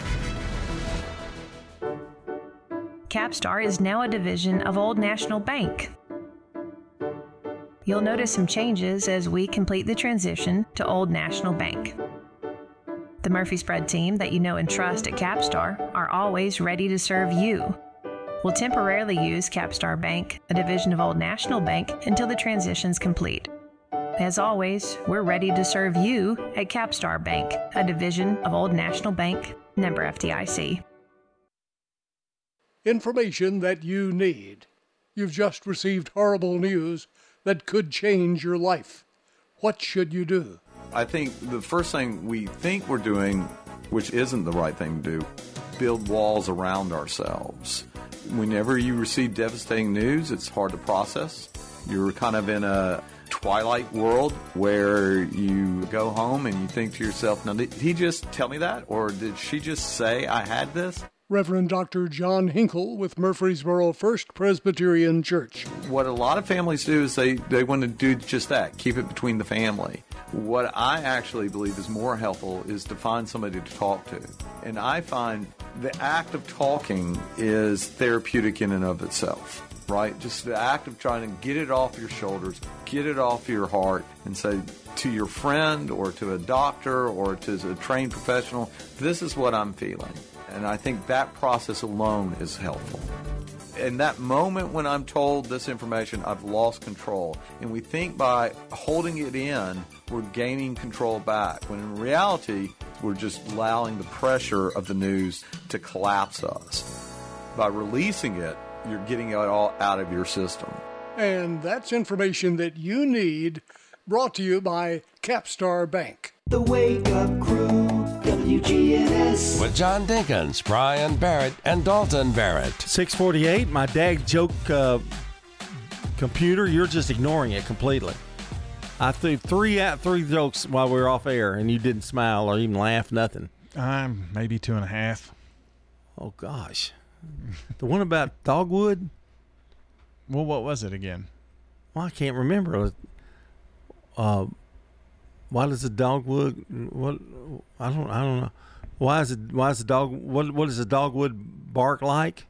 Capstar is now a division of Old National Bank. You'll notice some changes as we complete the transition to Old National Bank. The Murphy Spread team that you know and trust at Capstar are always ready to serve you. We'll temporarily use Capstar Bank, a division of Old National Bank, until the transition's complete. As always, we're ready to serve you at Capstar Bank, a division of Old National Bank, member F D I C. Information that you need. You've just received horrible news that could change your life. What should you do? I think the first thing we think we're doing, which isn't the right thing to do, build walls around ourselves. Whenever you receive devastating news, it's hard to process. You're kind of in a twilight world where you go home and you think to yourself, now, did he just tell me that? Or did she just say I had this? Reverend Doctor John Hinkle with Murfreesboro First Presbyterian Church. What a lot of families do is they, they want to do just that, keep it between the family. What I actually believe is more helpful is to find somebody to talk to. And I find the act of talking is therapeutic in and of itself, right? Just the act of trying to get it off your shoulders, get it off your heart, and say to your friend or to a doctor or to a trained professional, this is what I'm feeling. And I think that process alone is helpful. In that moment when I'm told this information, I've lost control. And we think by holding it in, we're gaining control back. When in reality, we're just allowing the pressure of the news to collapse us. By releasing it, you're getting it all out of your system. And that's information that you need, brought to you by Capstar Bank. The Wake Up Crew, W G N S. With John Dinkins, Brian Barrett, and Dalton Barrett. six forty-eight, my dad joke uh, computer, you're just ignoring it completely. I threw three out three jokes while we were off air, and you didn't smile or even laugh, nothing. I'm maybe two and a half. Oh, gosh. The one about Dogwood? Well, what was it again? Well, I can't remember. Uh, why does the dogwood? What I don't I don't know. Why is it? Why is the dog? What what does the dogwood bark like?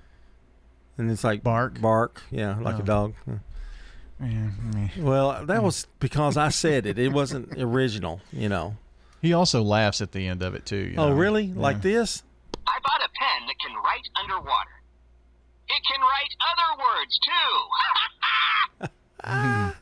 And it's like bark, bark. Yeah, like oh. a dog. Yeah, well, that was because I said it. It wasn't original, you know. He also laughs at the end of it too. You oh, know? really? Yeah. Like this? I bought a pen that can write underwater. It can write other words, too. ah.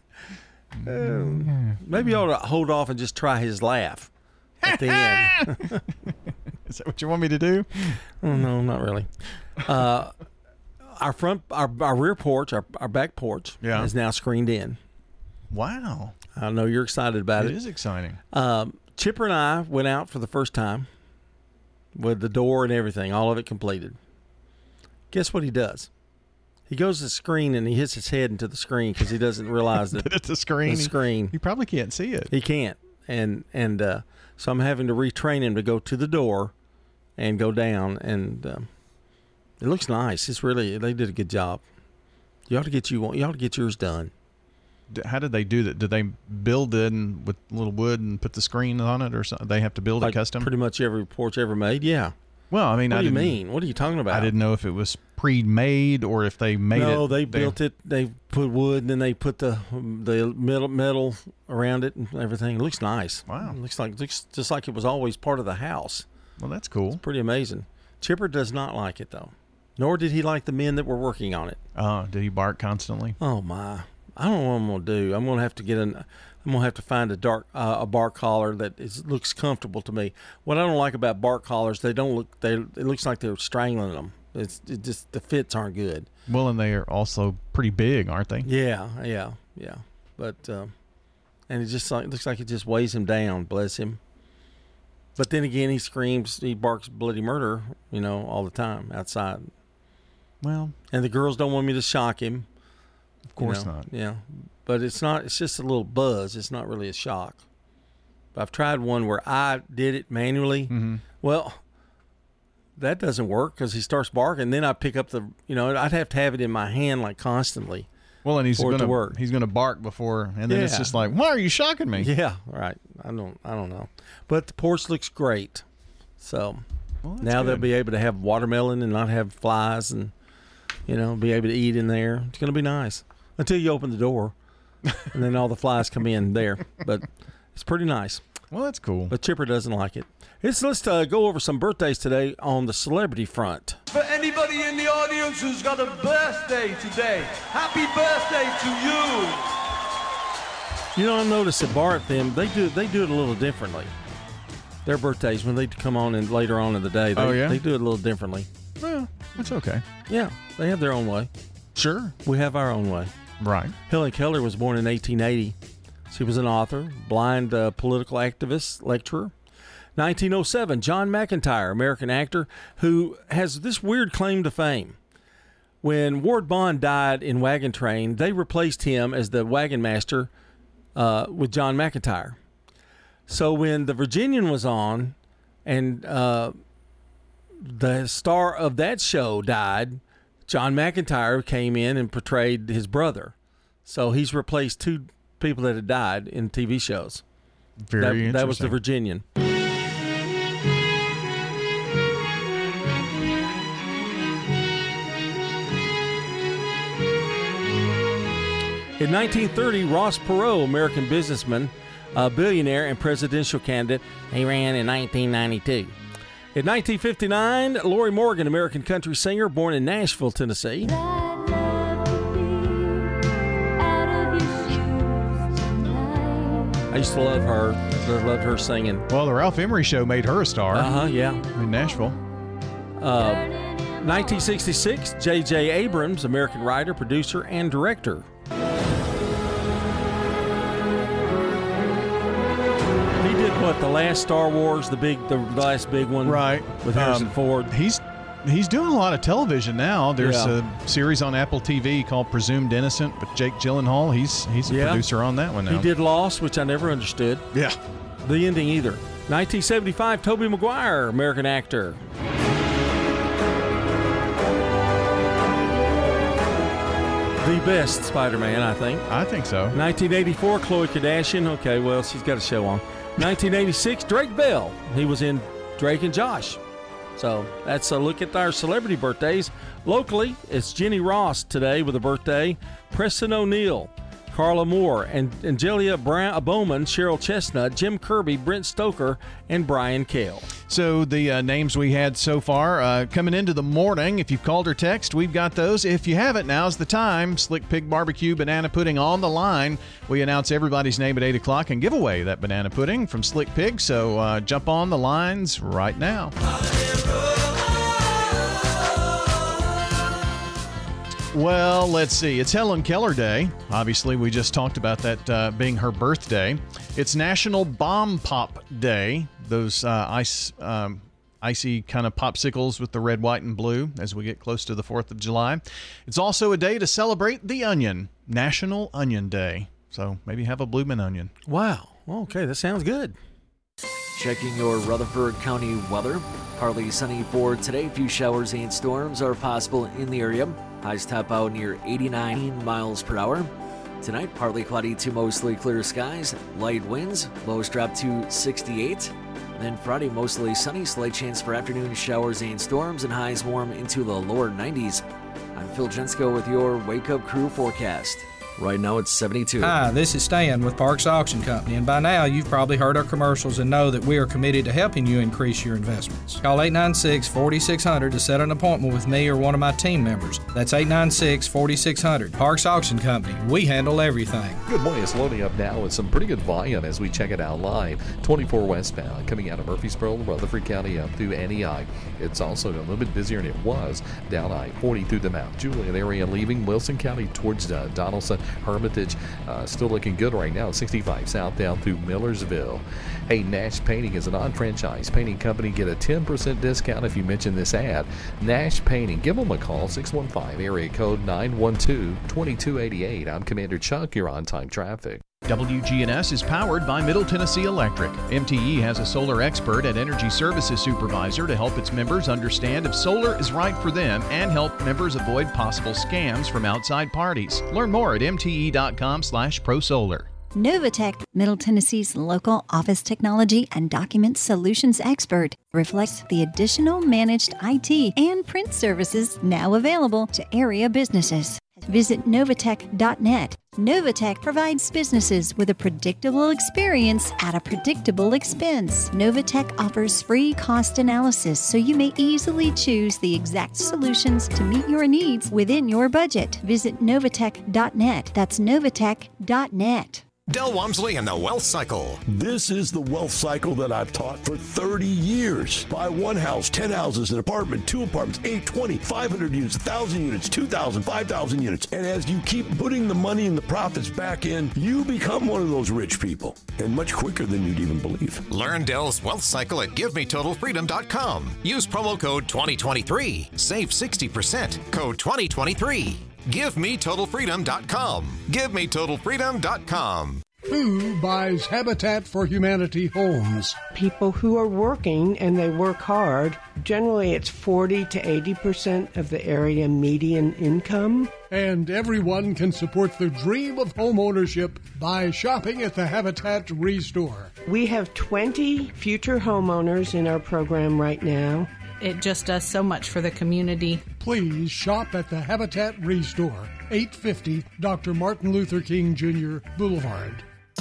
uh, maybe you ought to hold off and just try his laugh at the end. Is that what you want me to do? Oh, no, not really. Uh, our front, our, our rear porch, our, our back porch yeah. is now screened in. Wow. I know you're excited about it. It is exciting. Um, Chipper and I went out for the first time with the door and everything, all of it completed. Guess what he does? He goes to the screen and he hits his head into the screen because he doesn't realize that it's a screen. The screen. He probably can't see it. He can't, and and uh, so I'm having to retrain him to go to the door and go down, and um, it looks nice. It's really they did a good job. You ought to get you you ought to get yours done. How did they do that? Did they build it and with little wood and put the screen on it, or something? They have to build like it custom? Pretty much every porch ever made, yeah. Well, I mean, what I do you didn't, mean? What are you talking about? I didn't know if it was pre-made or if they made no, it. No, they built it. They put wood and then they put the the metal metal around it and everything. It looks nice. Wow, it looks like looks just like it was always part of the house. Well, that's cool. It's pretty amazing. Chipper does not like it though, nor did he like the men that were working on it. Oh, did he bark constantly? Oh my! I don't know what I'm gonna do. I'm gonna have to get an. I'm gonna have to find a dark uh, a bark collar that is, looks comfortable to me. What I don't like about bark collars, they don't look. They it looks like they're strangling them. It's it just the fits aren't good. Well, and they are also pretty big, aren't they? Yeah, yeah, yeah. But um, and it just like, looks like it just weighs him down. Bless him. But then again, he screams, he barks bloody murder, you know, all the time outside. Well, and the girls don't want me to shock him. Of course you know? not. Yeah, but it's not. It's just a little buzz. It's not really a shock. But I've tried one where I did it manually. Mm-hmm. Well, that doesn't work because he starts barking. Then I pick up the, you know, I'd have to have it in my hand like constantly. Well, and he's for it going to to work. He's going to bark before, and then it's Yeah. just like, why are you shocking me? Yeah, right. I don't. I don't know. But the porch looks great. So Well, that's now they'll good. be able to have watermelon and not have flies, and you know, be able to eat in there. It's going to be nice until you open the door, and then all the flies come in there. But it's pretty nice. Well, that's cool. But Chipper doesn't like it. It's, let's uh, go over some birthdays today on the celebrity front. For anybody in the audience who's got a birthday today, happy birthday to you. You know, I noticed that Bart them they do they do it a little differently. Their birthdays when they come on and later on in the day, they, Oh, yeah? they do it a little differently. Well, that's okay. Yeah, they have their own way. Sure. We have our own way. Right. Helen Keller was born in eighteen eighty. She was an author, blind uh, political activist, lecturer. nineteen oh seven, John McIntyre, American actor, who has this weird claim to fame. When Ward Bond died in Wagon Train, they replaced him as the wagon master uh, with John McIntyre. So when The Virginian was on and uh, the star of that show died, John McIntyre came in and portrayed his brother. So he's replaced two people that had died in T V shows. Very that, that was The interesting. Virginian. In nineteen thirty, Ross Perot, American businessman, a billionaire and presidential candidate, he ran in nineteen ninety-two. In nineteen fifty-nine, Lori Morgan, American country singer, born in Nashville, Tennessee. I used to love her. I loved her singing. Well, the Ralph Emery Show made her a star. Uh-huh, yeah. In Nashville. Uh, nineteen sixty-six, J J Abrams, American writer, producer, and director. He did what? The last Star Wars, the big, the last big one, Right. With Harrison Um, Ford. He's he's doing a lot of television now. There's Yeah. a series on Apple T V called Presumed Innocent with Jake Gyllenhaal. He's he's a Yeah. producer on that one now. He did Lost, which I never understood. Yeah. The ending either. nineteen seventy-five, Tobey Maguire, American actor. The best Spider-Man, I think. I think so. nineteen eighty-four, Khloe Kardashian. Okay, well, she's got a show on. nineteen eighty-six, Drake Bell. He was in Drake and Josh. So that's a look at our celebrity birthdays. Locally, it's Jenny Ross today with a birthday. Preston O'Neill, Carla Moore, and Angelia Brown, Bowman, Cheryl Chestnut, Jim Kirby, Brent Stoker, and Brian Kale. So the uh, names we had so far uh, coming into the morning, if you've called or text, we've got those. If you haven't, now's the time. Slick Pig Barbecue Banana Pudding on the line. We announce everybody's name at eight o'clock and give away that banana pudding from Slick Pig. So uh, jump on the lines right now. Well, let's see. It's Helen Keller Day. Obviously, we just talked about that uh, being her birthday. It's National Bomb Pop Day. Those uh, ice, um, icy kind of popsicles with the red, white, and blue as we get close to the fourth of July. It's also a day to celebrate the onion. National Onion Day. So maybe have a bloomin' onion. Wow. Okay, that sounds good. Checking your Rutherford County weather. Partly sunny for today. Few showers and storms are possible in the area. Highs top out near eighty-nine miles per hour. Tonight, partly cloudy to mostly clear skies. Light winds. Lows drop to sixty-eight. Then Friday, mostly sunny. Slight chance for afternoon showers and storms, and highs warm into the lower nineties. I'm Phil Jensko with your Wake Up Crew forecast. Right now it's seventy-two. Hi, this is Stan with Parks Auction Company, and by now you've probably heard our commercials and know that we are committed to helping you increase your investments. Call eight nine six, four six zero zero to set an appointment with me or one of my team members. That's eight nine six, four six zero zero. Parks Auction Company. We handle everything. Good morning. It's loading up now with some pretty good volume as we check it out live. twenty-four westbound coming out of Murfreesboro, Rutherford County up through N E I. It's also a little bit busier than it was down I forty through the Mount Juliet area, leaving Wilson County towards uh, Donaldson. Hermitage uh, still looking good right now. sixty-five South down through Millersville. Hey, Nash Painting is a non-franchise painting company. Get a ten percent discount if you mention this ad. Nash Painting. Give them a call, six one five, area code nine one two, two two eight eight. I'm Commander Chuck. You're on time traffic. W G N S is powered by Middle Tennessee Electric. M T E has a solar expert and energy services supervisor to help its members understand if solar is right for them and help members avoid possible scams from outside parties. Learn more at M T E dot com slash prosolar. Novatech, Middle Tennessee's local office technology and document solutions expert, reflects the additional managed I T and print services now available to area businesses. Visit Novatech dot net. Novatech provides businesses with a predictable experience at a predictable expense. Novatech offers free cost analysis so you may easily choose the exact solutions to meet your needs within your budget. Visit Novatech dot net. That's Novatech dot net. Del Walmsley and the Wealth Cycle. This is the wealth cycle that I've taught for thirty years. Buy one house, ten houses, an apartment, two apartments, eight, twenty, five hundred units, one thousand units, two thousand, five thousand units. And as you keep putting the money and the profits back in, you become one of those rich people. And much quicker than you'd even believe. Learn Del's Wealth Cycle at give me total freedom dot com. Use promo code twenty twenty-three. Save sixty percent. Code twenty twenty-three. give me total freedom dot com. give me total freedom dot com. Who buys Habitat for Humanity homes? People who are working, and they work hard. Generally, it's forty to eighty percent of the area median income. And everyone can support the dream of home ownership by shopping at the Habitat Restore. We have twenty future homeowners in our program right now. It just does so much for the community. Please shop at the Habitat Restore, eight fifty Doctor Martin Luther King Junior Boulevard.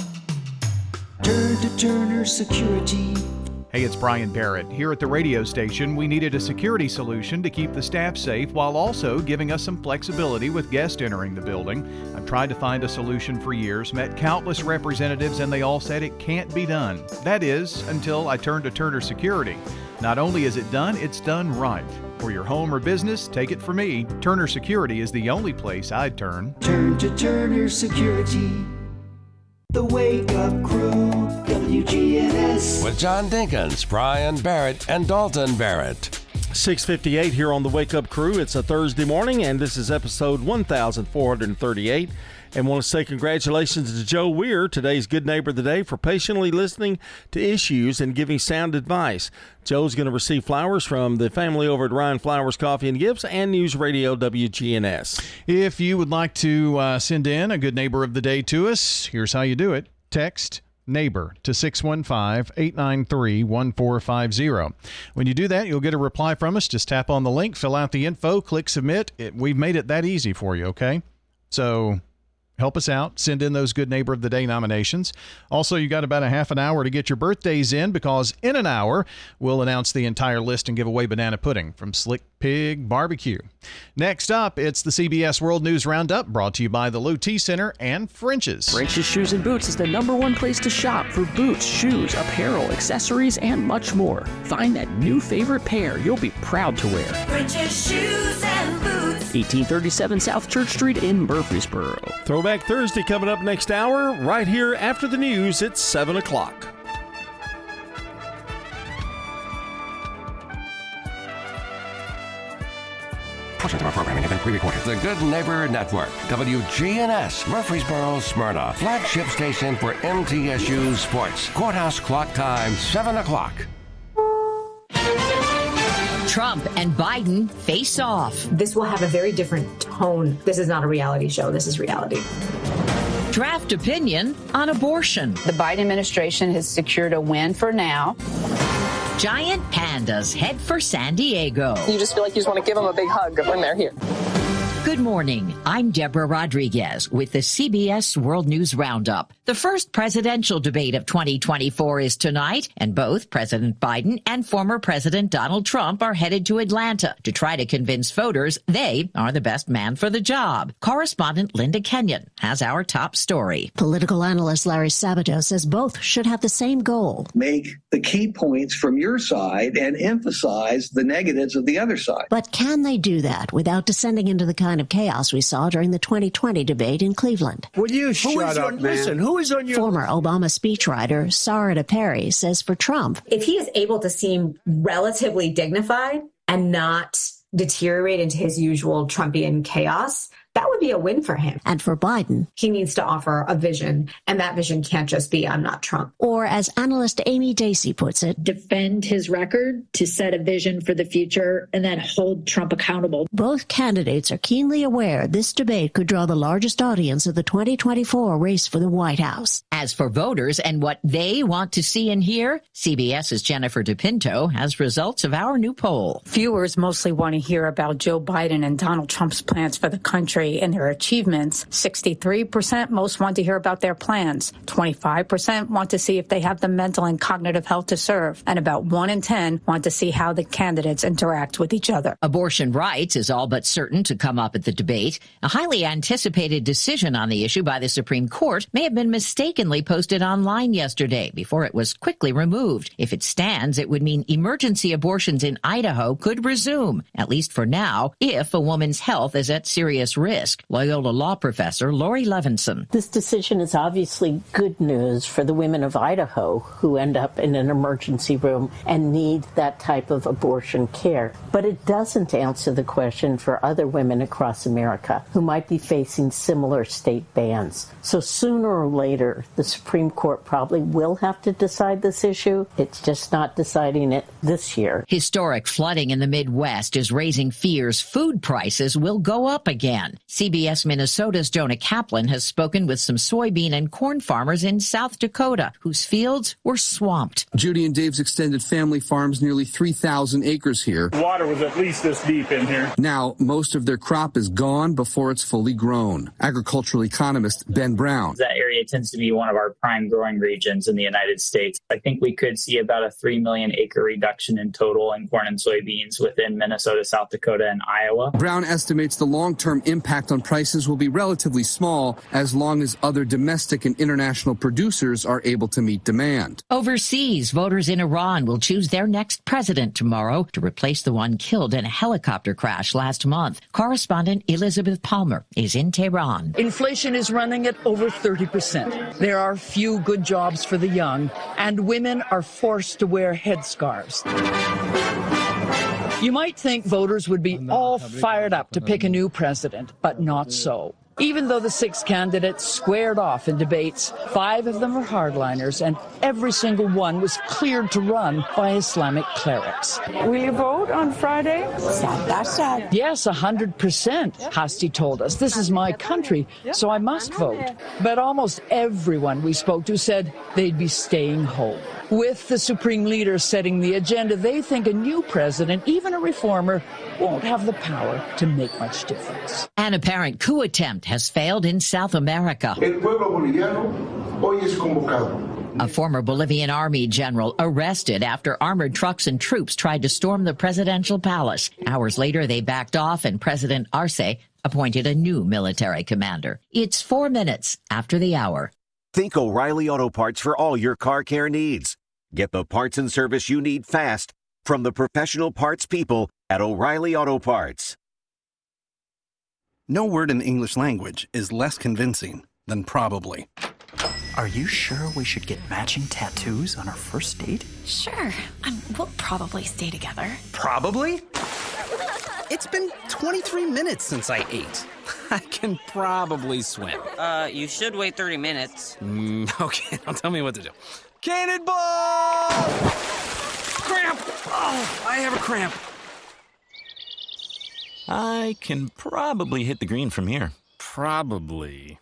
Turn to Turner Security. Hey, it's Brian Barrett. Here at the radio station, we needed a security solution to keep the staff safe while also giving us some flexibility with guests entering the building. I've tried to find a solution for years, met countless representatives, and they all said it can't be done. That is, until I turned to Turner Security. Not only is it done, it's done right. For your home or business, take it from me, Turner Security is the only place I'd turn. Turn to Turner Security. The Wake Up Crew, W G N S. With John Dinkins, Brian Barrett, and Dalton Barrett. six fifty-eight here on the Wake Up Crew. It's a Thursday morning, and this is episode one thousand four hundred thirty-eight. And want to say congratulations to Joe Weir, today's Good Neighbor of the Day, for patiently listening to issues and giving sound advice. Joe's going to receive flowers from the family over at Ryan Flowers Coffee and Gifts and News Radio W G N S. If you would like to uh, send in a Good Neighbor of the Day to us, here's how you do it. Text neighbor to six one five, eight nine three, one four five zero. When you do that, you'll get a reply from us. Just tap on the link, fill out the info, click submit. It, we've made it that easy for you, okay? So help us out. Send in those Good Neighbor of the Day nominations. Also, you got about a half an hour to get your birthdays in, because in an hour, we'll announce the entire list and give away banana pudding from Slick Pig Barbecue. Next up, it's the C B S World News Roundup, brought to you by the Low T Center and French's. French's Shoes and Boots is the number one place to shop for boots, shoes, apparel, accessories, and much more. Find that new favorite pair you'll be proud to wear. French's Shoes and Boots. eighteen thirty-seven South Church Street in Murfreesboro. Throwback Thursday coming up next hour, right here after the news at seven o'clock. Portions of our programming have been pre-recorded. The Good Neighbor Network, W G N S, Murfreesboro, Smyrna, flagship station for M T S U Sports. Courthouse clock time, seven o'clock. Trump and Biden face off. This will have a very different tone. This is not a reality show. This is reality. Draft opinion on abortion. The Biden administration has secured a win for now. Giant pandas head for San Diego. You just feel like you just want to give them a big hug when they're here. Good morning. I'm Deborah Rodriguez with the C B S World News Roundup. The first presidential debate of twenty twenty-four is tonight, and both President Biden and former President Donald Trump are headed to Atlanta to try to convince voters they are the best man for the job. Correspondent Linda Kenyon has our top story. Political analyst Larry Sabato says both should have the same goal. Make the key points from your side and emphasize the negatives of the other side. But can they do that without descending into the kind kind of chaos we saw during the twenty twenty debate in Cleveland. Will you shut up, on, man? Listen, who is on your... Former Obama speechwriter Sarada Perry says for Trump, if he is able to seem relatively dignified and not deteriorate into his usual Trumpian chaos, that would be a win for him. And for Biden, he needs to offer a vision, and that vision can't just be, I'm not Trump. Or as analyst Amy Dacey puts it, defend his record to set a vision for the future and then hold Trump accountable. Both candidates are keenly aware this debate could draw the largest audience of the twenty twenty-four race for the White House. As for voters and what they want to see and hear, CBS's Jennifer DePinto has results of our new poll. Viewers mostly want to hear about Joe Biden and Donald Trump's plans for the country and their achievements. sixty-three percent most want to hear about their plans. twenty-five percent want to see if they have the mental and cognitive health to serve. And about one in ten want to see how the candidates interact with each other. Abortion rights is all but certain to come up at the debate. A highly anticipated decision on the issue by the Supreme Court may have been mistakenly posted online yesterday before it was quickly removed. If it stands, it would mean emergency abortions in Idaho could resume, at least for now, if a woman's health is at serious risk. Loyola law professor Lori Levinson. This decision is obviously good news for the women of Idaho who end up in an emergency room and need that type of abortion care. But it doesn't answer the question for other women across America who might be facing similar state bans. So sooner or later, the Supreme Court probably will have to decide this issue. It's just not deciding it this year. Historic flooding in the Midwest is raising fears food prices will go up again. C B S Minnesota's Jonah Kaplan has spoken with some soybean and corn farmers in South Dakota whose fields were swamped. Judy and Dave's extended family farms nearly three thousand acres here. Water was at least this deep in here. Now, most of their crop is gone before it's fully grown. Agricultural economist Ben Brown. That area tends to be one of our prime growing regions in the United States. I think we could see about a three million acre reduction in total in corn and soybeans within Minnesota, South Dakota, and Iowa. Brown estimates the long-term impact on prices will be relatively small as long as other domestic and international producers are able to meet demand. Overseas, voters in Iran will choose their next president tomorrow to replace the one killed in a helicopter crash last month. Correspondent Elizabeth Palmer is in Tehran. Inflation is running at over thirty percent. There are few good jobs for the young, and women are forced to wear headscarves. You might think voters would be all fired up to pick a new president, but not so. Even though the six candidates squared off in debates, five of them are hardliners, and every single one was cleared to run by Islamic clerics. Will you vote on Friday? Side by side. Yes, one hundred percent, Hasti told us. This is my country, so I must vote. But almost everyone we spoke to said they'd be staying home. With the supreme leader setting the agenda, they think a new president, even a reformer, won't have the power to make much difference. An apparent coup attempt has failed in South America. El pueblo boliviano hoy es convocado. A former Bolivian army general arrested after armored trucks and troops tried to storm the presidential palace. Hours later, they backed off and President Arce appointed a new military commander. It's four minutes after the hour. Think O'Reilly Auto Parts for all your car care needs. Get the parts and service you need fast from the professional parts people at O'Reilly Auto Parts. No word in the English language is less convincing than probably. Are you sure we should get matching tattoos on our first date? Sure. Um, we'll probably stay together. Probably? It's been twenty-three minutes since I ate. I can probably swim. Uh, you should wait thirty minutes. Mm, okay, now tell me what to do. Cannonball! Cramp! Oh, I have a cramp. I can probably hit the green from here. Probably.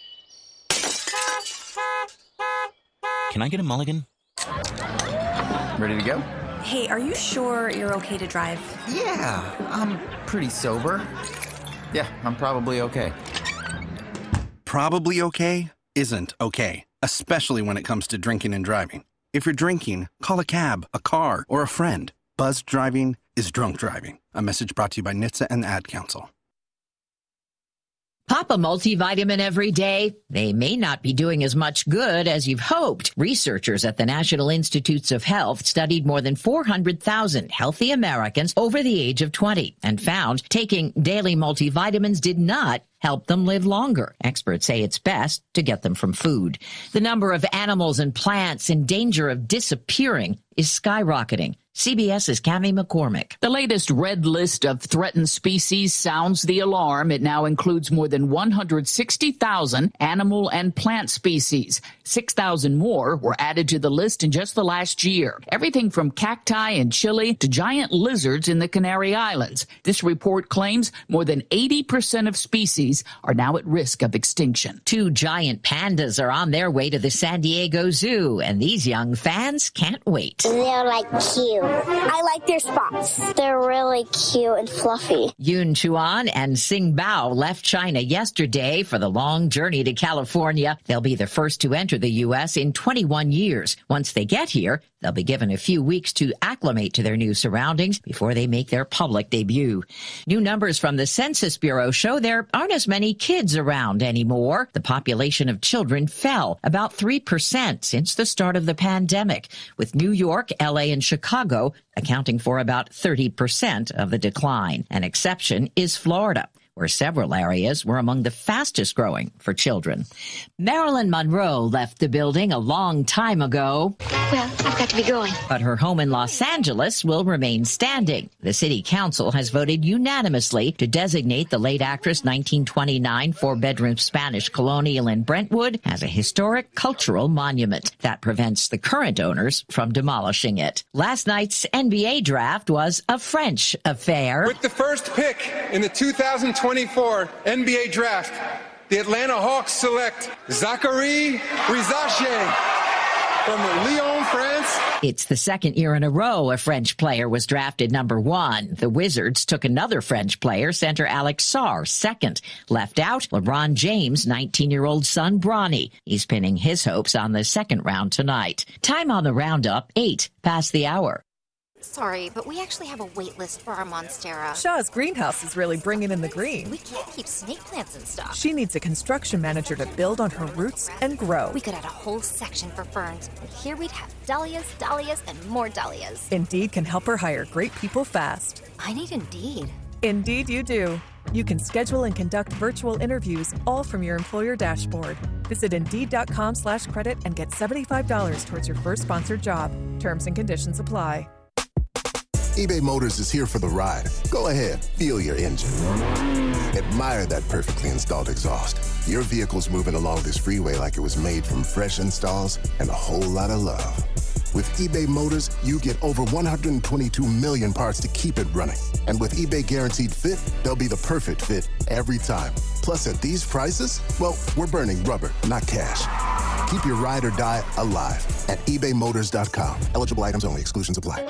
Can I get a mulligan? Ready to go? Hey, are you sure you're okay to drive? Yeah, I'm pretty sober. Yeah, I'm probably okay. Probably okay isn't okay, especially when it comes to drinking and driving. If you're drinking, call a cab, a car, or a friend. Buzzed driving is drunk driving. A message brought to you by N H T S A and the Ad Council. Pop a multivitamin every day. They may not be doing as much good as you've hoped. Researchers at the National Institutes of Health studied more than four hundred thousand healthy Americans over the age of twenty and found taking daily multivitamins did not help them live longer. Experts say it's best to get them from food. The number of animals and plants in danger of disappearing is skyrocketing. CBS's Cami McCormick. The latest red list of threatened species sounds the alarm. It now includes more than one hundred sixty thousand animal and plant species. six thousand more were added to the list in just the last year. Everything from cacti in Chile to giant lizards in the Canary Islands. This report claims more than eighty percent of species are now at risk of extinction. Two giant pandas are on their way to the San Diego Zoo, and these young fans can't wait. They're like cute. I like their spots. They're really cute and fluffy. Yun Chuan and Xing Bao left China yesterday for the long journey to California. They'll be the first to enter the U S in twenty-one years. Once they get here, they'll be given a few weeks to acclimate to their new surroundings before they make their public debut. New numbers from the Census Bureau show there aren't as many kids around anymore. The population of children fell about three percent since the start of the pandemic, with New York, L A, and Chicago accounting for about thirty percent of the decline. An exception is Florida, where several areas were among the fastest growing for children. Marilyn Monroe left the building a long time ago. Well, I've got to be going. But her home in Los Angeles will remain standing. The city council has voted unanimously to designate the late actress' nineteen twenty-nine four-bedroom Spanish colonial in Brentwood as a historic cultural monument. That prevents the current owners from demolishing it. Last night's N B A draft was a French affair. With the first pick in the two thousand twenty-four N B A draft, the Atlanta Hawks select Zachary Rizache from Lyon, France. It's the second year in a row a French player was drafted number one. The Wizards took another French player, center Alex Sarr, second. Left out, LeBron James' nineteen-year-old son, Bronny. He's pinning his hopes on the second round tonight. Time on the roundup, eight past the hour. Sorry, but we actually have a wait list for our Monstera. Shaw's greenhouse is really bringing in the green. We can't keep snake plants in stock. She needs a construction manager to build on her roots and grow. We could add a whole section for ferns, and here we'd have dahlias, dahlias, and more dahlias. Indeed can help her hire great people fast. I need Indeed. Indeed you do. You can schedule and conduct virtual interviews all from your employer dashboard. Visit Indeed.com slash credit and get seventy-five dollars towards your first sponsored job. Terms and conditions apply. eBay Motors is here for the ride. Go ahead, feel your engine. Admire that perfectly installed exhaust. Your vehicle's moving along this freeway like it was made from fresh installs and a whole lot of love. With eBay Motors, you get over one hundred twenty-two million parts to keep it running. And with eBay Guaranteed Fit, they'll be the perfect fit every time. Plus, at these prices, well, we're burning rubber, not cash. Keep your ride or die alive at ebay motors dot com. Eligible items only. Exclusions apply.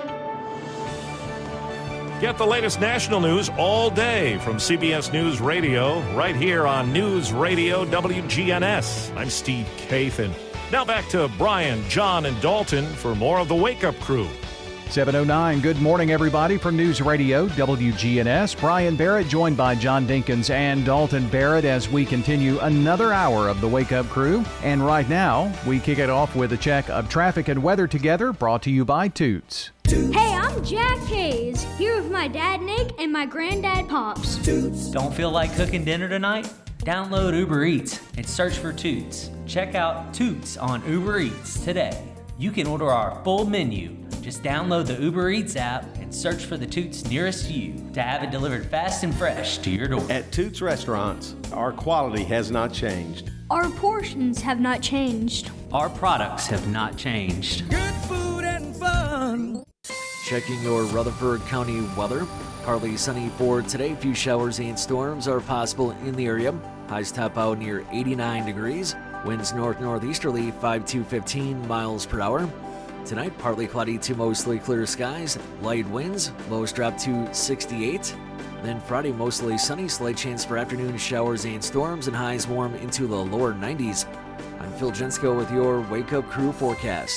Get the latest national news all day from C B S News Radio, right here on News Radio W G N S. I'm Steve Kathan. Now back to Brian, John, and Dalton for more of the Wake Up Crew. seven oh nine, good morning, everybody, from News Radio W G N S. Brian Barrett joined by John Dinkins and Dalton Barrett as we continue another hour of the Wake Up Crew. And right now, we kick it off with a check of traffic and weather together, brought to you by Toots. Hey, I'm Jack Hayes, here with my dad Nick and my granddad Pops. Toots. Don't feel like cooking dinner tonight? Download Uber Eats and search for Toots. Check out Toots on Uber Eats today. You can order our full menu. Just download the Uber Eats app and search for the Toots nearest you to have it delivered fast and fresh to your door. At Toots Restaurants, our quality has not changed. Our portions have not changed. Our products have not changed. Good food and fun. Checking your Rutherford County weather. Partly sunny for today. Few showers and storms are possible in the area. Highs top out near eighty-nine degrees. Winds north-northeasterly five to fifteen miles per hour. Tonight, partly cloudy to mostly clear skies. Light winds. Lows drop to sixty-eight. Then Friday, mostly sunny. Slight chance for afternoon showers and storms, and highs warm into the lower nineties. I'm Phil Jensko with your Wake Up Crew forecast.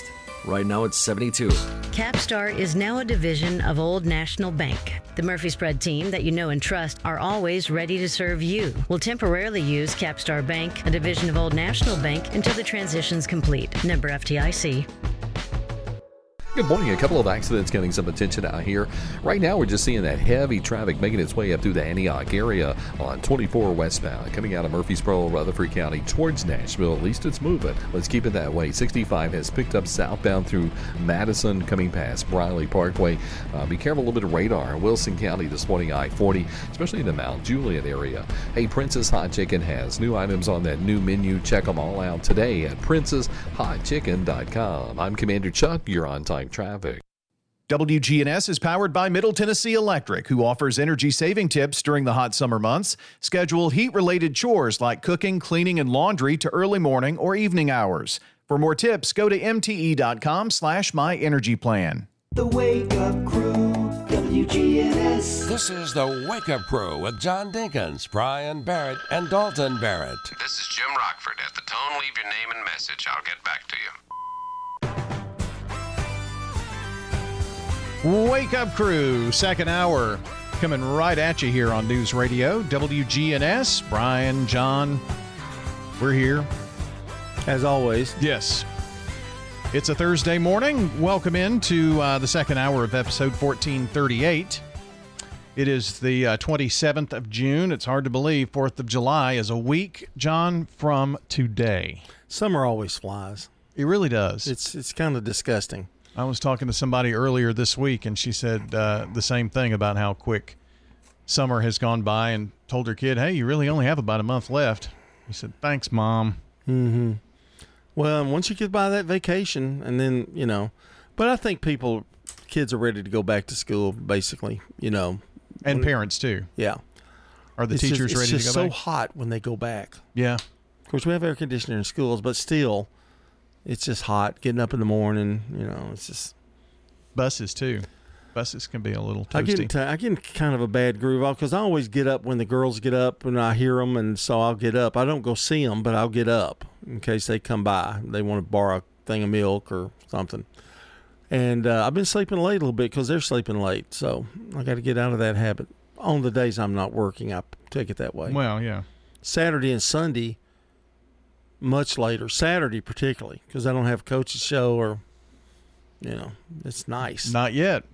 Right now it's seventy-two. Capstar is now a division of Old National Bank. The Murfreesboro team that you know and trust are always ready to serve you. We'll temporarily use Capstar Bank, a division of Old National Bank, until the transition's complete. Member F D I C. Good morning. A couple of accidents getting some attention out here. Right now, we're just seeing that heavy traffic making its way up through the Antioch area on twenty-four westbound, coming out of Murfreesboro, Rutherford County towards Nashville. At least it's moving. Let's keep it that way. sixty-five has picked up southbound through Madison, coming past Briley Parkway. Uh, be careful, a little bit of radar in Wilson County this morning, I forty, especially in the Mount Juliet area. Hey, Princess Hot Chicken has new items on that new menu. Check them all out today at princess hot chicken dot com. I'm Commander Chuck. You're on time traffic. W G N S is powered by Middle Tennessee Electric, who offers energy-saving tips during the hot summer months. Schedule heat-related chores like cooking, cleaning, and laundry to early morning or evening hours. For more tips, go to m t e dot com slash my energy plan. The Wake Up Crew, W G N S. This is the Wake Up Crew with John Dinkins, Brian Barrett, and Dalton Barrett. This is Jim Rockford. At the tone, leave your name and message. I'll get back to you. Wake Up Crew, second hour, coming right at you here on News Radio, W G N S. Brian, John, we're here. As always. Yes. It's a Thursday morning. Welcome into uh, the second hour of episode fourteen thirty-eight. It is the uh, twenty-seventh of June. It's hard to believe fourth of July is a week, John, from today. Summer always flies. It really does. It's, it's kind of disgusting. I was talking to somebody earlier this week, and she said uh, the same thing about how quick summer has gone by, and told her kid, hey, you really only have about a month left. He said, thanks, Mom. Mm-hmm. Well, once you get by that vacation, and then, you know, but I think people, kids are ready to go back to school, basically, you know. And when, parents, too. Yeah. Are the it's teachers just, ready to go back? It's just so hot when they go back. Yeah. Of course, we have air conditioning in schools, but still, it's just hot getting up in the morning. You know, it's just buses too. Buses can be a little toasty. I get into, I get in kind of a bad groove because I always get up when the girls get up and I hear them, and so I'll get up. I don't go see them, but I'll get up in case they come by. They want to borrow a thing of milk or something. And uh, I've been sleeping late a little bit because they're sleeping late, so I got to get out of that habit. On the days I'm not working, I take it that way. Well, yeah. Saturday and Sunday. Much later, Saturday particularly, because I don't have coach's show or, you know, it's nice. Not yet.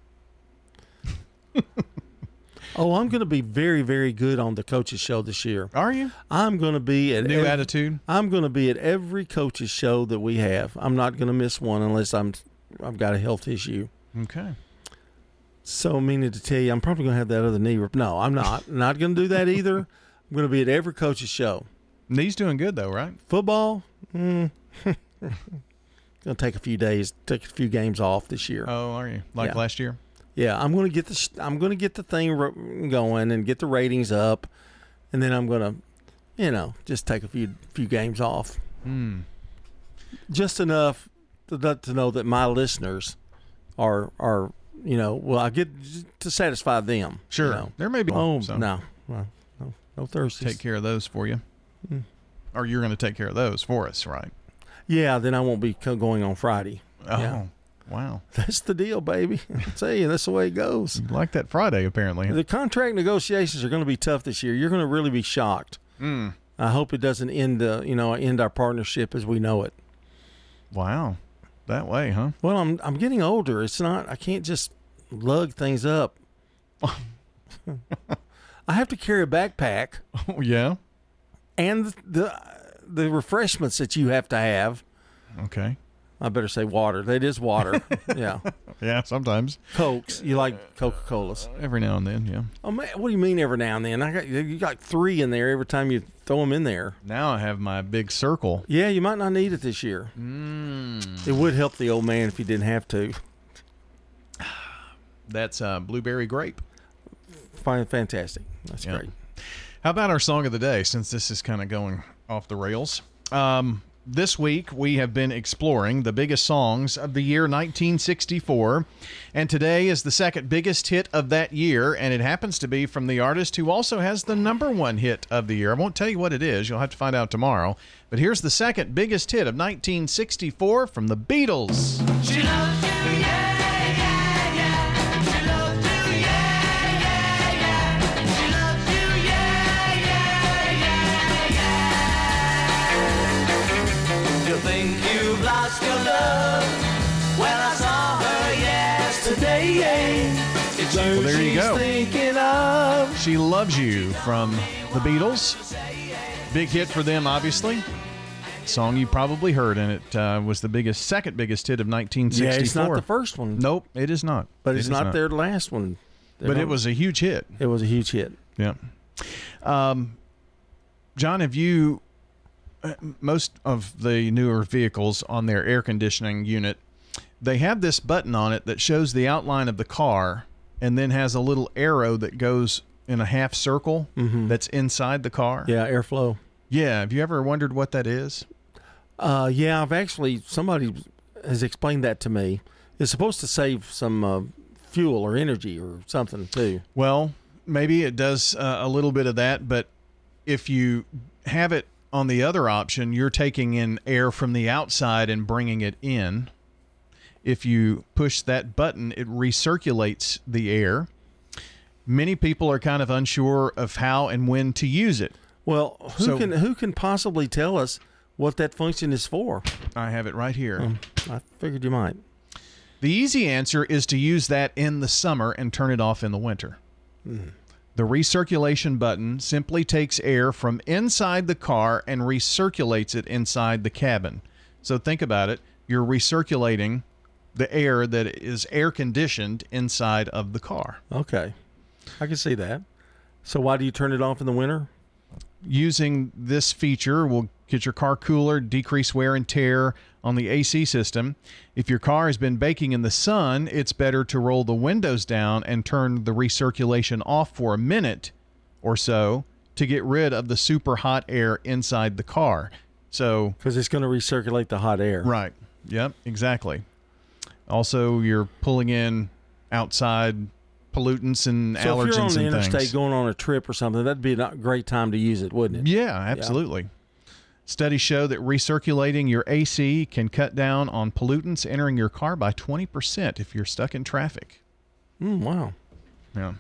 Oh, I'm going to be very, very good on the coach's show this year. Are you? I'm going to be at new every, attitude. I'm going to be at every coach's show that we have. I'm not going to miss one unless I'm I've got a health issue. Okay. So, meaning to tell you, I'm probably going to have that other knee. Rep- no, I'm not. Not going to do that either. I'm going to be at every coach's show. Knee's doing good, though, right? Football, mm. Going to take a few days, take a few games off this year. Oh, are you? Like yeah. last year? Yeah, I'm going to get the I'm going to get the thing going and get the ratings up, and then I'm going to, you know, just take a few few games off. Hmm. Just enough to, to know that my listeners are are you know well I get to satisfy them. Sure, you know. there may be. Oh so. no, no, no, no Thursdays. Take care of those for you. Mm. Or you're going to take care of those for us, right? Yeah, then I won't be going on Friday. Oh, yeah. Wow. That's the deal, baby. I tell you, that's the way it goes. You like that Friday, apparently. The contract negotiations are going to be tough this year. You're going to really be shocked. Mm. I hope it doesn't end, uh, you know, end our partnership as we know it. Wow. That way, huh? Well, I'm I'm getting older. It's not, I can't just lug things up. I have to carry a backpack. Oh, yeah? And the the refreshments that you have to have. Okay. I better say water. That is water. Yeah. Yeah, sometimes. Cokes. You like Coca-Colas? Uh, every now and then, yeah. Oh man, what do you mean every now and then? I got you got three in there every time you throw them in there. Now I have my big circle. Yeah, you might not need it this year. Mm. It would help the old man if he didn't have to. That's uh, blueberry grape. Fine, fantastic. That's yeah. great. How about our song of the day, since this is kind of going off the rails? Um, this week we have been exploring the biggest songs of the year nineteen sixty-four, and today is the second biggest hit of that year, and it happens to be from the artist who also has the number one hit of the year. I won't tell you what it is. You'll have to find out tomorrow. But here's the second biggest hit of nineteen sixty-four from the Beatles. She loves you, yeah, yeah, yeah. She loves you, yeah, yeah, yeah. She loves you, yeah, yeah, yeah, yeah. You think you've lost your love? Well, I saw her yesterday. It's Well, you there you she's go. thinking of. She Loves You from the Beatles. Big hit for them, obviously. Song you probably heard, and it uh, was the biggest, second biggest hit of nineteen sixty-four. Yeah, it's not the first one. Nope, it is not. But It it's is not, their last one. They But it don't- was a huge hit. It was a huge hit. Yeah. Um, John, have you, uh, most of the newer vehicles on their air conditioning unit, they have this button on it that shows the outline of the car and then has a little arrow that goes in a half circle Mhm. that's inside the car. Yeah, airflow. Yeah. Have you ever wondered what that is? Uh, yeah, I've actually, somebody has explained that to me. It's supposed to save some uh, fuel or energy or something, too. Well, maybe it does uh, a little bit of that, but if you have it on the other option, you're taking in air from the outside and bringing it in. If you push that button, it recirculates the air. Many people are kind of unsure of how and when to use it. Well, who So- can who can possibly tell us what that function is for? I have it right here. Um, I figured you might. The easy answer is to use that in the summer and turn it off in the winter. Mm. The recirculation button simply takes air from inside the car and recirculates it inside the cabin. So think about it. You're recirculating the air that is air conditioned inside of the car. Okay. I can see that. So why do you turn it off in the winter? Using this feature will get your car cooler, decrease wear and tear on the A C system. If your car has been baking in the sun, it's better to roll the windows down and turn the recirculation off for a minute or so to get rid of the super hot air inside the car. So, because it's going to recirculate the hot air. Right. Yep, exactly. Also, you're pulling in outside pollutants and So allergens if you're on the and interstate things. going on a trip or something, that'd be a great time to use it, wouldn't it? Yeah, absolutely. Studies show that recirculating your A C can cut down on pollutants entering your car by twenty percent if you're stuck in traffic. Mm, wow. Yeah.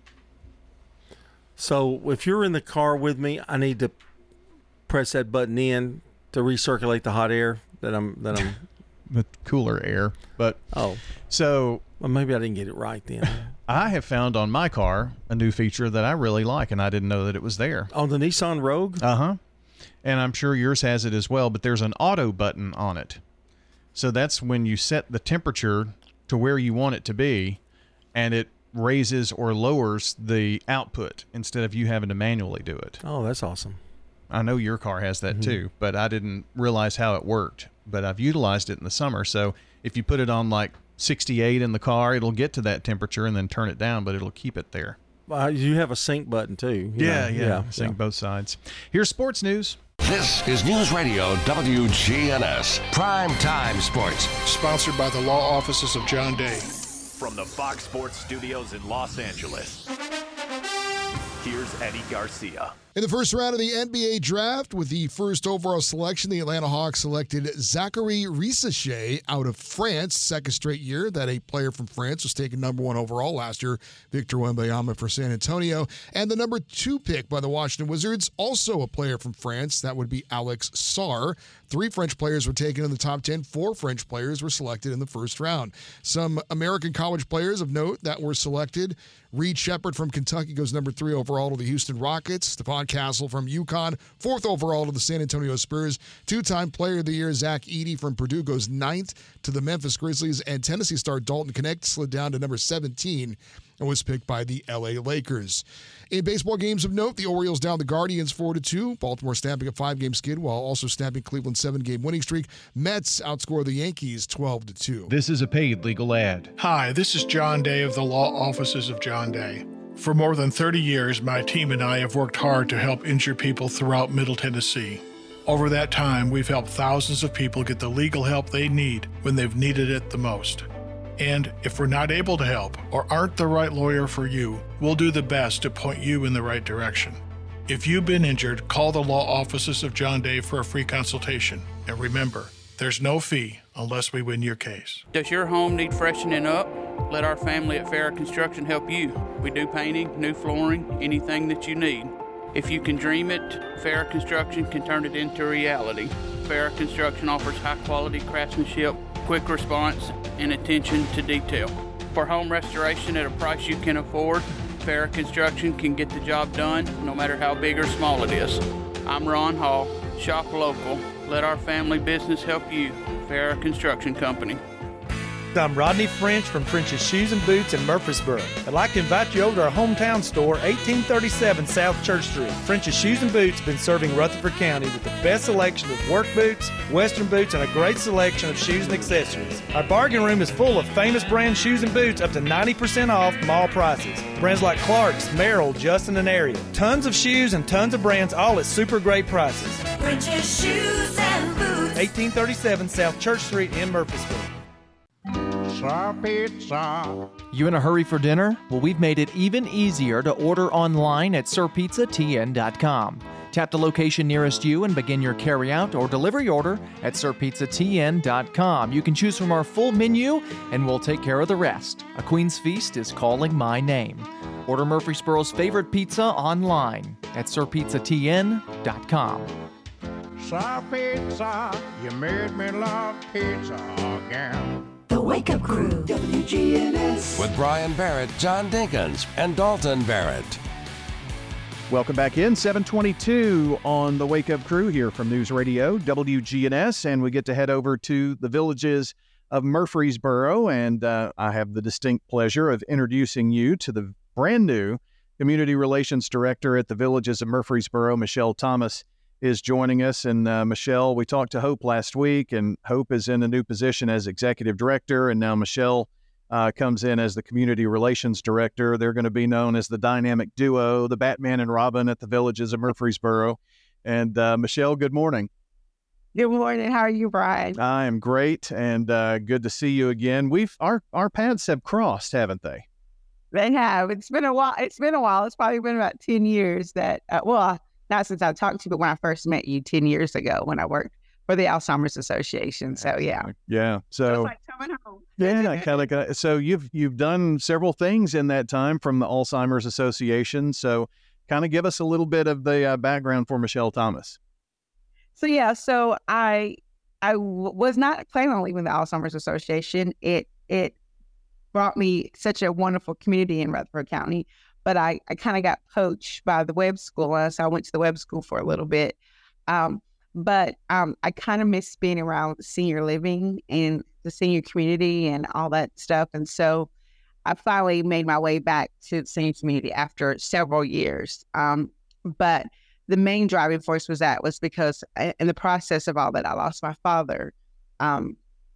So if you're in the car with me, I need to press that button in to recirculate the hot air that I'm that I'm the cooler air. But oh, so well, maybe I didn't get it right then. I have found on my car a new feature that I really like, and I didn't know that it was there. On the Nissan Rogue? Uh-huh. And I'm sure yours has it as well, but there's an auto button on it. So that's when you set the temperature to where you want it to be, and it raises or lowers the output instead of you having to manually do it. Oh, that's awesome. I know your car has that Mhm. too, but I didn't realize how it worked. But I've utilized it in the summer. So if you put it on like sixty-eight in the car, it'll get to that temperature and then turn it down, but it'll keep it there. Uh, you have a sync button too. you Yeah, know? yeah, Sync both sides. Here's sports news. This is News Radio W G N S Prime Time Sports. Sponsored by the law offices of John Day. From the Fox Sports Studios in Los Angeles, here's Eddie Garcia. In the first round of the N B A draft, with the first overall selection, the Atlanta Hawks selected Zachary Risacher out of France. Second straight year that a player from France was taken number one overall last year. Victor Wembanyama for San Antonio. And the number two pick by the Washington Wizards, also a player from France. That would be Alex Sarr. Three French players were taken in the top ten. Four French players were selected in the first round. Some American college players of note that were selected. Reed Shepherd from Kentucky goes number three overall to the Houston Rockets. Stephon Castle from UConn, fourth overall to the San Antonio Spurs. Two-time player of the year, Zach Edey from Purdue goes ninth to the Memphis Grizzlies. And Tennessee star Dalton Knecht slid down to number seventeen and was picked by the L A Lakers. In baseball games of note, the Orioles down the Guardians four to two. Baltimore snapping a five-game skid while also snapping Cleveland's seven-game winning streak. Mets outscore the Yankees twelve to two. This is a paid legal ad. Hi, this is John Day of the law offices of John Day. For more than thirty years, my team and I have worked hard to help injured people throughout Middle Tennessee. Over that time, we've helped thousands of people get the legal help they need when they've needed it the most. And if we're not able to help or aren't the right lawyer for you, we'll do the best to point you in the right direction. If you've been injured, call the law offices of John Day for a free consultation. And remember, there's no fee unless we win your case. Does your home need freshening up? Let our family at Farrah Construction help you. We do painting, new flooring, anything that you need. If you can dream it, Farrah Construction can turn it into reality. Farrah Construction offers high-quality craftsmanship, quick response, and attention to detail. For home restoration at a price you can afford, Farrah Construction can get the job done no matter how big or small it is. I'm Ron Hall. Shop local. Let our family business help you. Farrah Construction Company. I'm Rodney French from French's Shoes and Boots in Murfreesboro. I'd like to invite you over to our hometown store, eighteen thirty-seven South Church Street. French's Shoes and Boots has been serving Rutherford County with the best selection of work boots, western boots, and a great selection of shoes and accessories. Our bargain room is full of famous brand shoes and boots up to ninety percent off mall prices. Brands like Clark's, Merrill, Justin, and Ariat. Tons of shoes and tons of brands, all at super great prices. French's Shoes and Boots. eighteen thirty-seven South Church Street in Murfreesboro. Sir Pizza. You in a hurry for dinner? Well, we've made it even easier to order online at sir pizza t n dot com. Tap the location nearest you and begin your carryout or delivery order at sir pizza t n dot com. You can choose from our full menu, and we'll take care of the rest. A Queen's Feast is calling my name. Order Murfreesboro's favorite pizza online at sir pizza t n dot com. Sir Pizza, you made me love pizza again. The Wake Up Crew, W G N S. With Brian Barrett, John Dinkins, and Dalton Barrett. Welcome back in, seven twenty-two on the Wake Up Crew here from News Radio, W G N S, and we get to head over to the villages of Murfreesboro, and uh, I have the distinct pleasure of introducing you to the brand new Community Relations Director at the Villages of Murfreesboro. Michelle Thomas is joining us. And uh, Michelle, we talked to Hope last week, and Hope is in a new position as Executive Director, and now Michelle uh, comes in as the Community Relations Director. They're going to be known as the dynamic duo, the Batman and Robin at the Villages of Murfreesboro. And uh, Michelle, good morning. Good morning. How are you, Brian? I am great, and uh, good to see you again. We've our our paths have crossed, haven't they? They have. It's been a while. It's been a while. It's probably been about ten years that, uh, well, not since I talked to you, but when I first met you ten years ago when I worked for the Alzheimer's Association. So, yeah. Yeah. So, like coming home. yeah, kind of. So you've you've done several things in that time from the Alzheimer's Association. So kind of give us a little bit of the uh, background for Michelle Thomas. So, yeah, so I I w- was not planning on leaving the Alzheimer's Association. It it brought me such a wonderful community in Rutherford County, but I, I kind of got poached by the web school, uh, so I went to the web school for a little bit. Um, but um, I kind of miss being around senior living and the senior community and all that stuff. And so I finally made my way back to the senior community after several years. Um, but the main driving force was that was because in the process of all that, I lost my father. Um,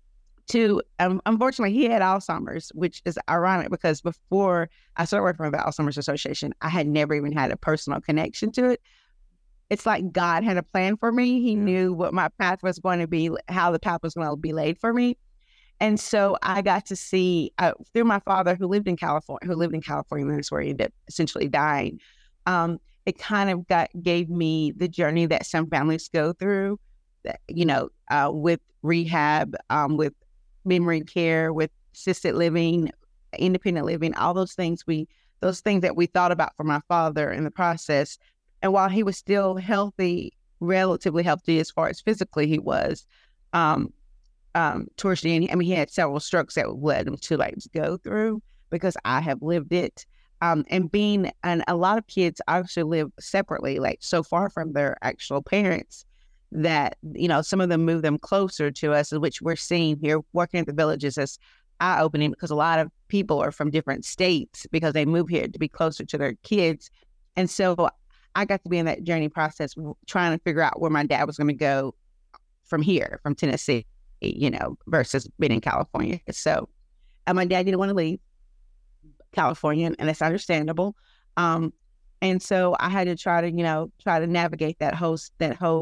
to um, unfortunately, he had Alzheimer's, which is ironic because before I started working for the Alzheimer's Association, I had never even had a personal connection to it. It's like God had a plan for me. He knew what my path was going to be, how the path was going to be laid for me. And so I got to see uh, through my father, who lived in California, who lived in California, and that's where he ended up essentially dying. Um, it kind of got gave me the journey that some families go through, that, you know, uh, with rehab, um, with memory care, with assisted living, independent living, all those things we, those things that we thought about for my father in the process. And while he was still healthy, relatively healthy as far as physically he was, um, um, towards the end, I mean, he had several strokes that led him to like go through because I have lived it. Um, and being, and a lot of kids actually live separately, like so far from their actual parents that, you know, some of them move them closer to us, which we're seeing here working at the villages as eye-opening because a lot of people are from different states because they move here to be closer to their kids. And so I got to be in that journey process trying to figure out where my dad was going to go from here, from Tennessee, you know, versus being in California. So and my dad didn't want to leave California, and that's understandable. Um, and so I had to try to, you know, try to navigate that whole, that whole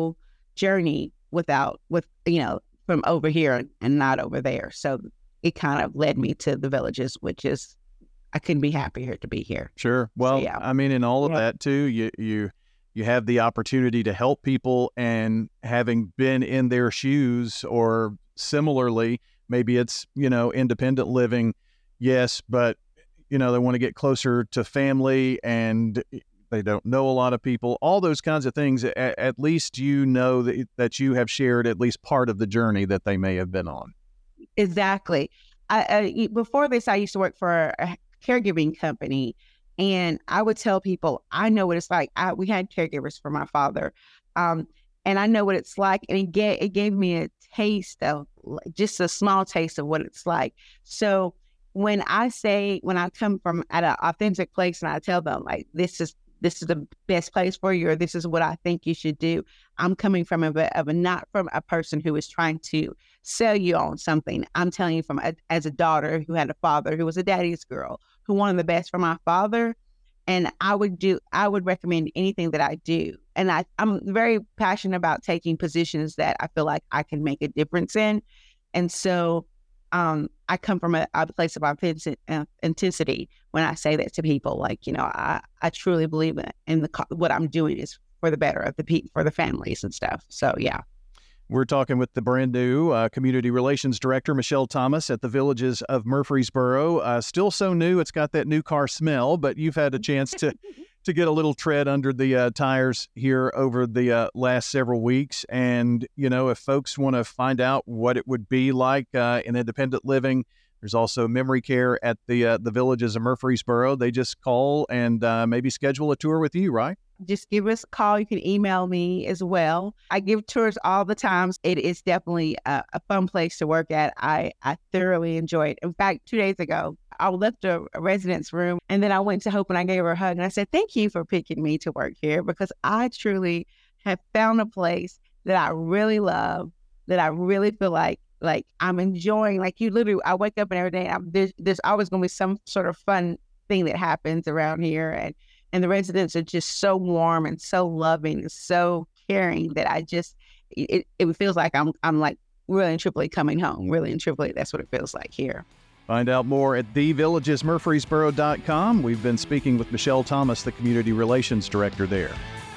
journey without, with, you know, from over here and not over there. So it kind of led me to the Villages, which is, I couldn't be happier to be here. Sure. Well, So, yeah. I mean, in all of that too, you you you have the opportunity to help people, and having been in their shoes, or similarly, maybe it's, you know, independent living, yes, but you know, they want to get closer to family and they don't know a lot of people, all those kinds of things. At, at least you know that that you have shared at least part of the journey that they may have been on. Exactly. I, I before this, I used to work for a caregiving company, and I would tell people, I know what it's like. I, we had caregivers for my father, um, and I know what it's like. And it gave, it gave me a taste of, just a small taste of what it's like. So when I say, when I come from at an authentic place and I tell them, like, this is this is the best place for you, or this is what I think you should do, I'm coming from a, of a not from a person who is trying to sell you on something. I'm telling you from a, as a daughter who had a father who was a daddy's girl, who wanted the best for my father. And I would do, I would recommend anything that I do. And I, I'm very passionate about taking positions that I feel like I can make a difference in. And so um, I come from a, a place of authentic, uh, intensity when I say that to people. Like, you know, I, I truly believe in, in the what I'm doing is for the better of the people, for the families and stuff. So, yeah. We're talking with the brand new uh, Community Relations Director, Michelle Thomas, at the Villages of Murfreesboro. Uh, still so new, it's got that new car smell, but you've had a chance to to get a little tread under the uh, tires here over the uh, last several weeks. And, you know, if folks want to find out what it would be like uh, in independent living, there's also memory care at the uh, the Villages of Murfreesboro. They just call and uh, maybe schedule a tour with you, right? Just give us a call. You can email me as well. I give tours all the time. It is definitely a, a fun place to work at. I, I thoroughly enjoy it. In fact, two days ago, I left a, a residence room, and then I went to Hope and I gave her a hug and I said, thank you for picking me to work here, because I truly have found a place that I really love, that I really feel like like I'm enjoying. Like, you literally, I wake up and every day, I'm, there's, there's always going to be some sort of fun thing that happens around here. And And the residents are just so warm and so loving and so caring that I just, it, it feels like I'm I'm like really and truly coming home. Really and truly, that's what it feels like here. Find out more at the villages murfreesboro dot com. We've been speaking with Michelle Thomas, the Community Relations Director there.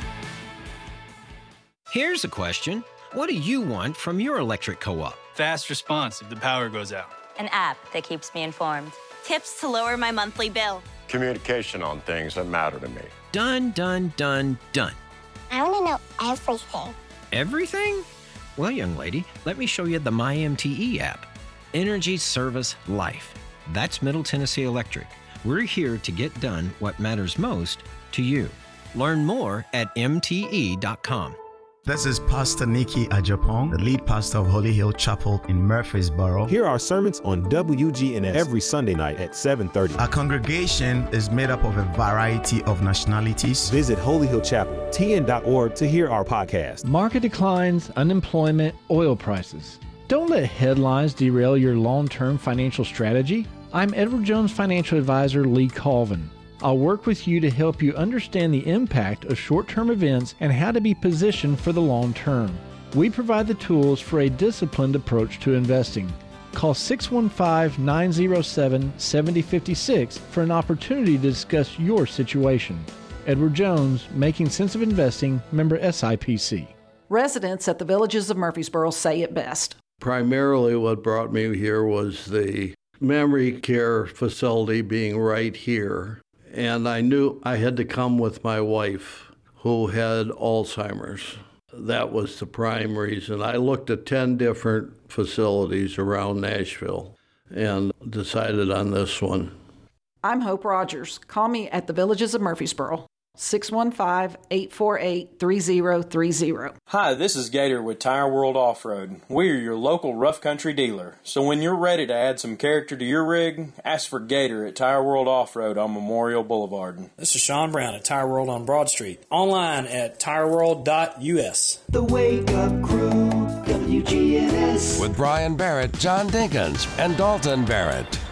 Here's a question. What do you want from your electric co-op? Fast response if the power goes out. An app that keeps me informed. Tips to lower my monthly bill. Communication on things that matter to me. Done, done, done, done. I want to know everything. Everything? Well, young lady, let me show you the My M T E app. Energy Service Life. That's Middle Tennessee Electric. We're here to get done what matters most to you. Learn more at M T E dot com. This is Pastor Nikki Ajapong, the lead pastor of Holy Hill Chapel in Murfreesboro. Here are sermons on W G N S every Sunday night at seven thirty. Our congregation is made up of a variety of nationalities. Visit Holy Hill Chapel, T N dot org to hear our podcast. Market declines, unemployment, oil prices. Don't let headlines derail your long-term financial strategy. I'm Edward Jones financial advisor Lee Colvin. I'll work with you to help you understand the impact of short-term events and how to be positioned for the long term. We provide the tools for a disciplined approach to investing. Call six one five, nine zero seven, seven zero five six for an opportunity to discuss your situation. Edward Jones, Making Sense of Investing, member S I P C. Residents at the Villages of Murfreesboro say it best. Primarily what brought me here was the memory care facility being right here. And I knew I had to come with my wife, who had Alzheimer's. That was the prime reason. I looked at ten different facilities around Nashville and decided on this one. I'm Hope Rogers. Call me at the Villages of Murfreesboro. six one five, eight four eight, three zero three zero. Hi, this is Gator with Tire World Off-Road. We're your local rough country dealer. So when you're ready to add some character to your rig, ask for Gator at Tire World Off-Road on Memorial Boulevard. This is Sean Brown at Tire World on Broad Street. Online at tire world dot U S. The Wake Up Crew, W G N S. With Brian Barrett, John Dinkins, and Dalton Barrett.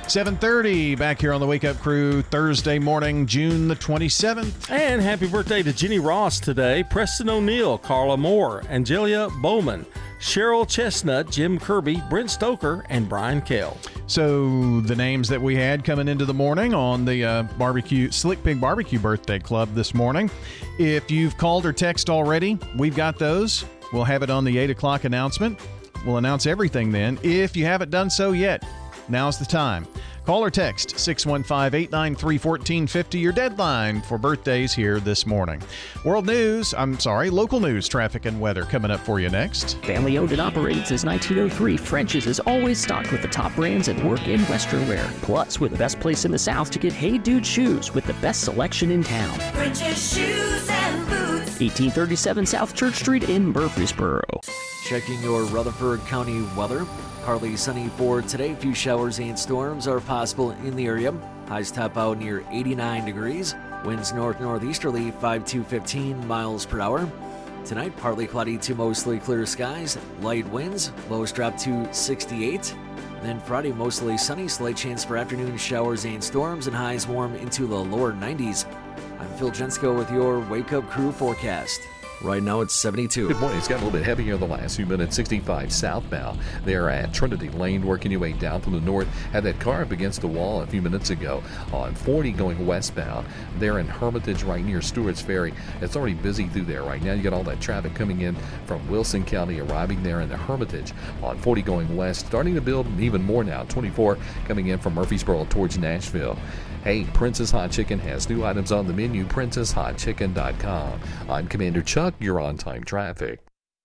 seven thirty, back here on the Wake Up Crew, Thursday morning, June the twenty-seventh. And happy birthday to Jenny Ross today, Preston O'Neill, Carla Moore, Angelia Bowman, Cheryl Chestnut, Jim Kirby, Brent Stoker, and Brian Kell. So the names that we had coming into the morning on the uh, barbecue Slick Pig Barbecue Birthday Club this morning. If you've called or texted already, we've got those. We'll have it on the eight o'clock announcement. We'll announce everything then. If you haven't done so yet, now's the time. Call or text six one five, eight nine three, one four five zero, your deadline for birthdays here this morning. World news, I'm sorry, local news, traffic and weather coming up for you next. Family owned and operated since nineteen oh three, French's is always stocked with the top brands and work in Western wear. Plus, we're the best place in the South to get Hey Dude shoes with the best selection in town. French's Shoes and Boots. eighteen thirty-seven South Church Street in Murfreesboro. Checking your Rutherford County weather. Partly sunny for today. A few showers and storms are possible in the area. Highs top out near eighty-nine degrees. Winds north-northeasterly five to fifteen miles per hour. Tonight, partly cloudy to mostly clear skies. Light winds. Lows drop to sixty-eight. And then Friday, mostly sunny. Slight chance for afternoon showers and storms, and highs warm into the lower nineties. I'm Phil Jensko with your Wake Up Crew forecast. Right now it's seventy-two. Good morning. It's got a little bit heavier the last few minutes. sixty-five southbound there at Trinity Lane, working your way down from the north. Had that car up against the wall a few minutes ago on forty going westbound there in Hermitage right near Stewart's Ferry. It's already busy through there right now. You got all that traffic coming in from Wilson County arriving there in the Hermitage on forty going west. Starting to build even more now. twenty-four coming in from Murfreesboro towards Nashville. Hey, Princess Hot Chicken has new items on the menu, princess hot chicken dot com. I'm Commander Chuck, you're on time traffic.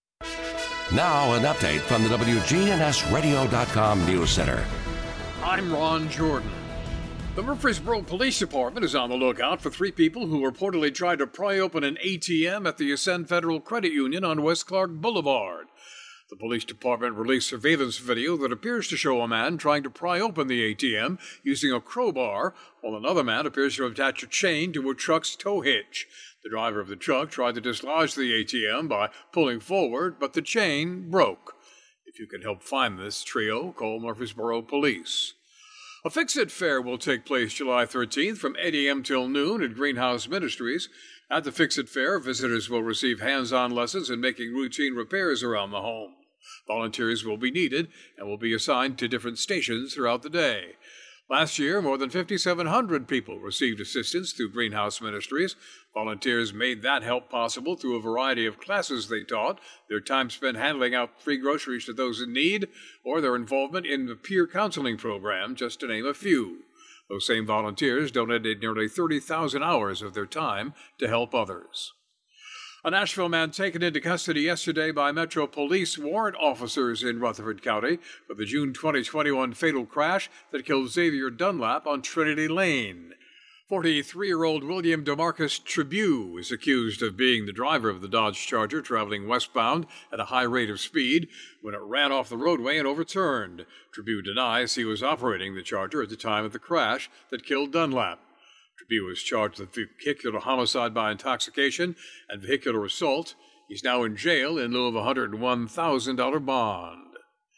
Now an update from the W G N S radio dot com News Center. I'm Ron Jordan. The Murfreesboro Police Department is on the lookout for three people who reportedly tried to pry open an A T M at the Ascend Federal Credit Union on West Clark Boulevard. The police department released surveillance video that appears to show a man trying to pry open the A T M using a crowbar, while another man appears to attach a chain to a truck's tow hitch. The driver of the truck tried to dislodge the A T M by pulling forward, but the chain broke. If you can help find this trio, call Murfreesboro Police. A Fix-It Fair will take place July thirteenth from eight a.m. till noon at Greenhouse Ministries. At the Fix-It Fair, visitors will receive hands-on lessons in making routine repairs around the home. Volunteers will be needed and will be assigned to different stations throughout the day. Last year, more than five thousand seven hundred people received assistance through Greenhouse Ministries. Volunteers made that help possible through a variety of classes they taught, their time spent handing out free groceries to those in need, or their involvement in the peer counseling program, just to name a few. Those same volunteers donated nearly thirty thousand hours of their time to help others. A Nashville man taken into custody yesterday by Metro Police warrant officers in Rutherford County for the June twenty twenty-one fatal crash that killed Xavier Dunlap on Trinity Lane. forty-three-year-old William DeMarcus Tribue is accused of being the driver of the Dodge Charger traveling westbound at a high rate of speed when it ran off the roadway and overturned. Tribue denies he was operating the Charger at the time of the crash that killed Dunlap. Tribue was charged with vehicular homicide by intoxication and vehicular assault. He's now in jail in lieu of a one hundred one thousand dollars bond.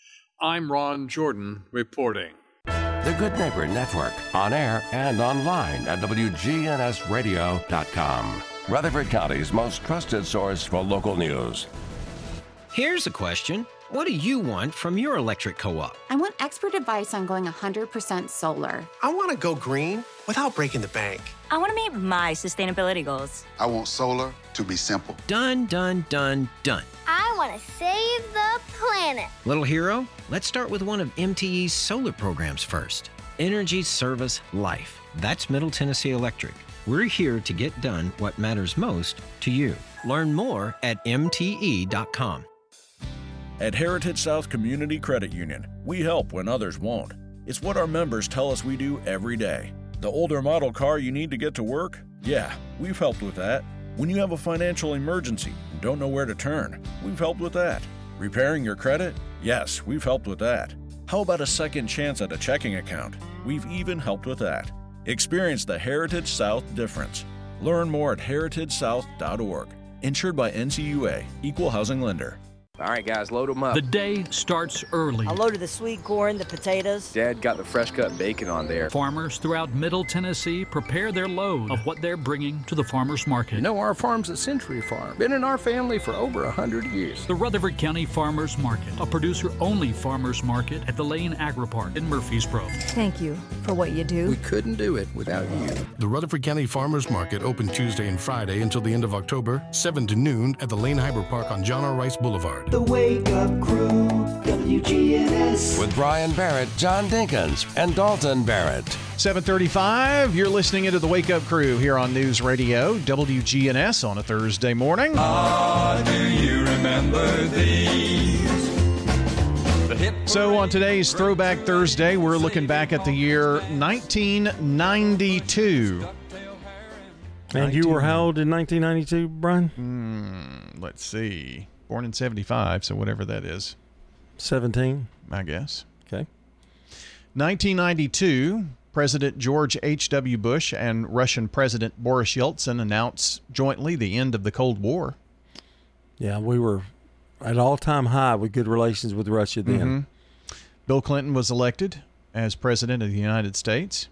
I'm Ron Jordan reporting. The Good Neighbor Network, on air and online at W G N S radio dot com. Rutherford County's most trusted source for local news. Here's a question. What do you want from your electric co-op? I want expert advice on going one hundred percent solar. I want to go green without breaking the bank. I want to meet my sustainability goals. I want solar to be simple. Done, done, done, done. I want to save the planet. Little hero, let's start with one of M T E's solar programs first. Energy Service Life. That's Middle Tennessee Electric. We're here to get done what matters most to you. Learn more at M T E dot com. At Heritage South Community Credit Union, we help when others won't. It's what our members tell us we do every day. The older model car you need to get to work? Yeah, we've helped with that. When you have a financial emergency and don't know where to turn, we've helped with that. Repairing your credit? Yes, we've helped with that. How about a second chance at a checking account? We've even helped with that. Experience the Heritage South difference. Learn more at heritage south dot org. Insured by N C U A, Equal Housing Lender. All right, guys, load them up. The day starts early. I loaded the sweet corn, the potatoes. Dad got the fresh cut bacon on there. Farmers throughout Middle Tennessee prepare their load of what they're bringing to the farmers market. You know, our farm's a century farm. Been in our family for over a hundred years. The Rutherford County Farmers Market, a producer-only farmers market at the Lane Agri-Park in Murfreesboro. Thank you for what you do. We couldn't do it without you. The Rutherford County Farmers Market open Tuesday and Friday until the end of October, seven to noon at the Lane Agri-Park on John R. Rice Boulevard. The Wake Up Crew, W G N S. With Brian Barrett, John Dinkins, and Dalton Barrett. seven thirty-five, you're listening into the Wake Up Crew here on News Radio, W G N S on a Thursday morning. Ah, do you remember these? So on today's Throwback Thursday, we're looking back at the year nineteen ninety-two. And you were how old in nineteen ninety-two, Brian? Mm, let's see. Born in seventy-five, so whatever that is. seventeen? I guess. Okay. nineteen ninety-two, President George H W. Bush and Russian President Boris Yeltsin announced jointly the end of the Cold War. Yeah, we were at all-time high with good relations with Russia then. Mm-hmm. Bill Clinton was elected as President of the United States.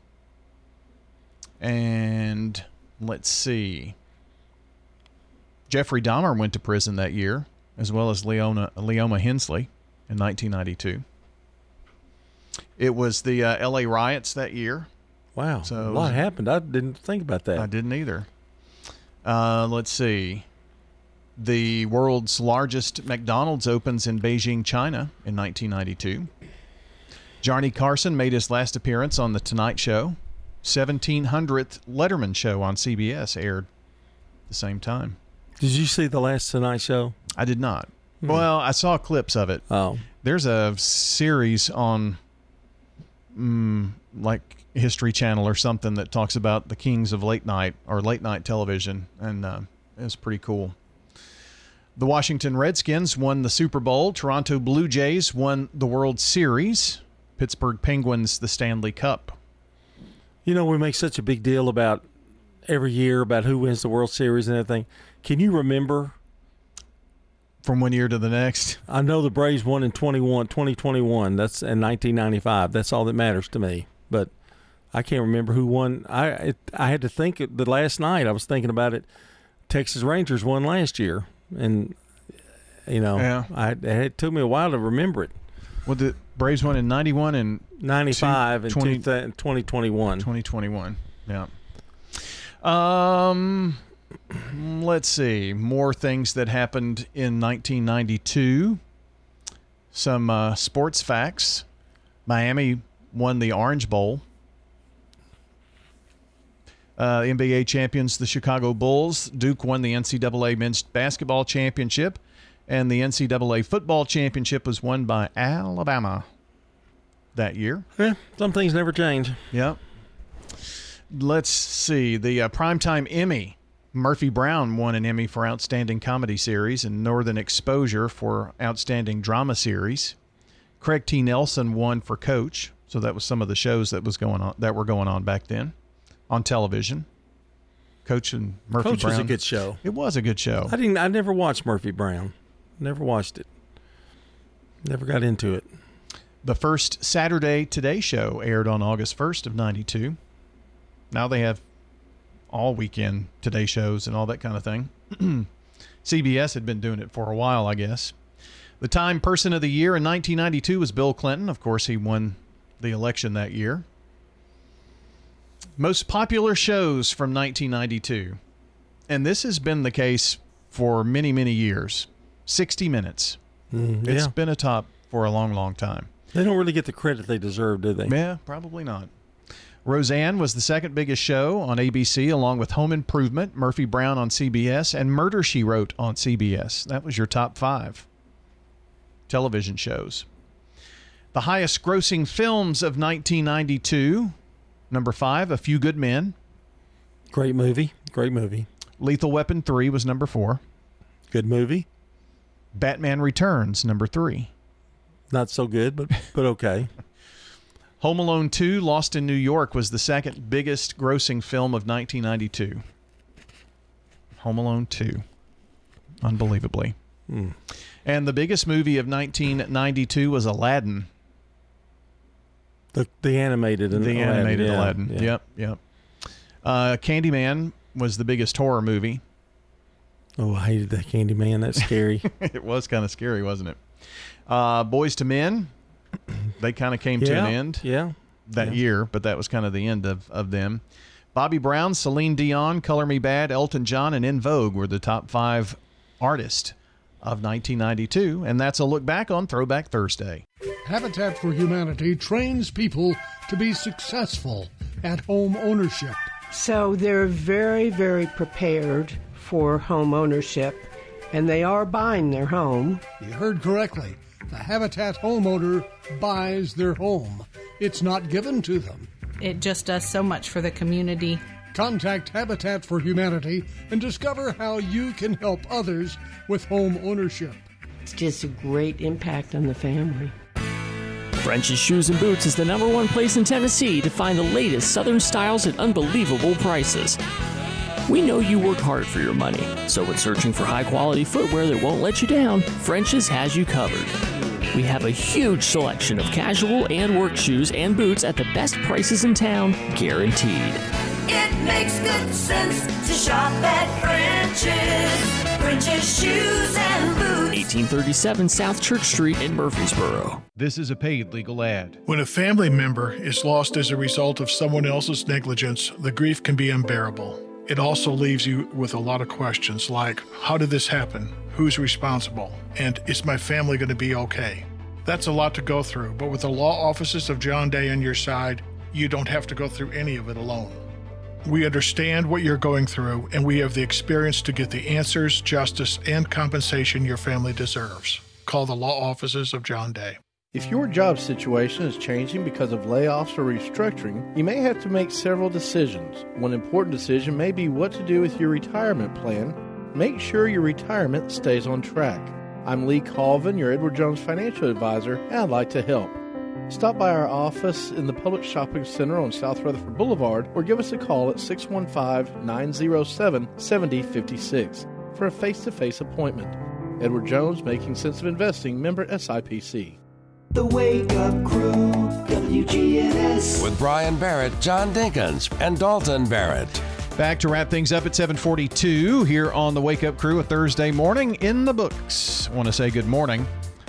And let's see. Jeffrey Dahmer went to prison that year, as well as Leona, Leoma Hensley in nineteen ninety-two. It was the uh, L A riots that year. Wow, so a lot happened. I didn't think about that. I didn't either. Uh, let's see. The world's largest McDonald's opens in Beijing, China in nineteen ninety-two. Johnny Carson made his last appearance on The Tonight Show. seventeen hundredth Letterman Show on C B S aired at the same time. Did you see the last Tonight Show? I did not. Hmm. Well, I saw clips of it. Oh. There's a series on mm, like History Channel or something that talks about the kings of late night or late night television, and uh, it was pretty cool. The Washington Redskins won the Super Bowl. Toronto Blue Jays won the World Series. Pittsburgh Penguins the Stanley Cup. You know, we make such a big deal about every year about who wins the World Series and everything. Can you remember from one year to the next? I know the Braves won in twenty-one, twenty twenty-one. That's in nineteen ninety-five. That's all that matters to me. But I can't remember who won. I it, I had to think the last night. I was thinking about it. Texas Rangers won last year, and you know, yeah. I it took me a while to remember it. Well, the Braves won in ninety-one and ninety-five and twenty, twenty twenty-one. twenty twenty-one. Yeah. Um, let's see. More things that happened in nineteen ninety-two. Some uh, sports facts. Miami won the Orange Bowl. Uh, N B A champions, the Chicago Bulls. Duke won the N C double A men's basketball championship. And the N C double A football championship was won by Alabama that year. Yeah, some things never change. Yeah. Let's see. The uh, Primetime Emmy. Murphy Brown won an Emmy for Outstanding Comedy Series and Northern Exposure for Outstanding Drama Series. Craig T. Nelson won for Coach. So that was some of the shows that was going on that were going on back then on television. Coach and Murphy Coach Brown. was a good show. It was a good show. I didn't. I never watched Murphy Brown. Never watched it. Never got into it. The first Saturday Today Show aired on August first of ninety-two. Now they have all weekend Today shows and all that kind of thing. C B S had been doing it for a while, I guess. The Time Person of the Year in nineteen ninety-two was Bill Clinton. Of course, he won the election that year. Most popular shows from nineteen ninety-two. And this has been the case for many, many years. sixty minutes. Mm, It's yeah. been a top for a long, long time. They don't really get the credit they deserve, do they? Yeah, probably not. Roseanne was the second biggest show on A B C, along with Home Improvement, Murphy Brown on C B S, and Murder, She Wrote on C B S. That was your top five television shows. The highest grossing films of nineteen ninety-two. Number five, A Few Good Men. Great movie. Great movie. Lethal Weapon three was number four. Good movie. Batman Returns, number three. Not so good, but but okay. Home Alone two, Lost in New York, was the second biggest grossing film of nineteen ninety-two. Home Alone two. Unbelievably. Mm. And the biggest movie of nineteen ninety-two was Aladdin. The the animated and The Aladdin, animated yeah, Aladdin. yeah. Yep, yep. Uh, Candyman was the biggest horror movie. Oh, I hated that Candyman. That's scary. It was kind of scary, wasn't it? Uh, Boys to Men, they kind of came to Yeah, an end yeah, that yeah. year, but that was kind of the end of, of them. Bobby Brown, Celine Dion, Color Me Bad, Elton John, and In Vogue were the top five artists of nineteen ninety-two, and that's a look back on Throwback Thursday. Habitat for Humanity trains people to be successful at home ownership. So they're very, very prepared for home ownership, and they are buying their home. You heard correctly. The Habitat homeowner buys their home. It's not given to them. It just does so much for the community. Contact Habitat for Humanity and discover how you can help others with home ownership. It's just a great impact on the family. French's Shoes and Boots is the number one place in Tennessee to find the latest Southern styles at unbelievable prices. We know you work hard for your money, so when searching for high-quality footwear that won't let you down, French's has you covered. We have a huge selection of casual and work shoes and boots at the best prices in town, guaranteed. It makes good sense to shop at French's. French's Shoes and Boots. eighteen thirty-seven South Church Street in Murfreesboro. This is a paid legal ad. When a family member is lost as a result of someone else's negligence, the grief can be unbearable. It also leaves you with a lot of questions like, how did this happen? Who's responsible? And is my family going to be okay? That's a lot to go through, but with the law offices of John Day on your side, you don't have to go through any of it alone. We understand what you're going through, and we have the experience to get the answers, justice, and compensation your family deserves. Call the law offices of John Day. If your job situation is changing because of layoffs or restructuring, you may have to make several decisions. One important decision may be what to do with your retirement plan. Make sure your retirement stays on track. I'm Lee Colvin, your Edward Jones financial advisor, and I'd like to help. Stop by our office in the Public Shopping Center on South Rutherford Boulevard or give us a call at six one five, nine oh seven, seven oh five six for a face-to-face appointment. Edward Jones, Making Sense of Investing, member S I P C. The Wake Up Crew, W G N S. With Brian Barrett, John Dinkins, and Dalton Barrett. Back to wrap things up at seven forty-two here on the Wake Up Crew, a Thursday morning in the books. I want to say good morning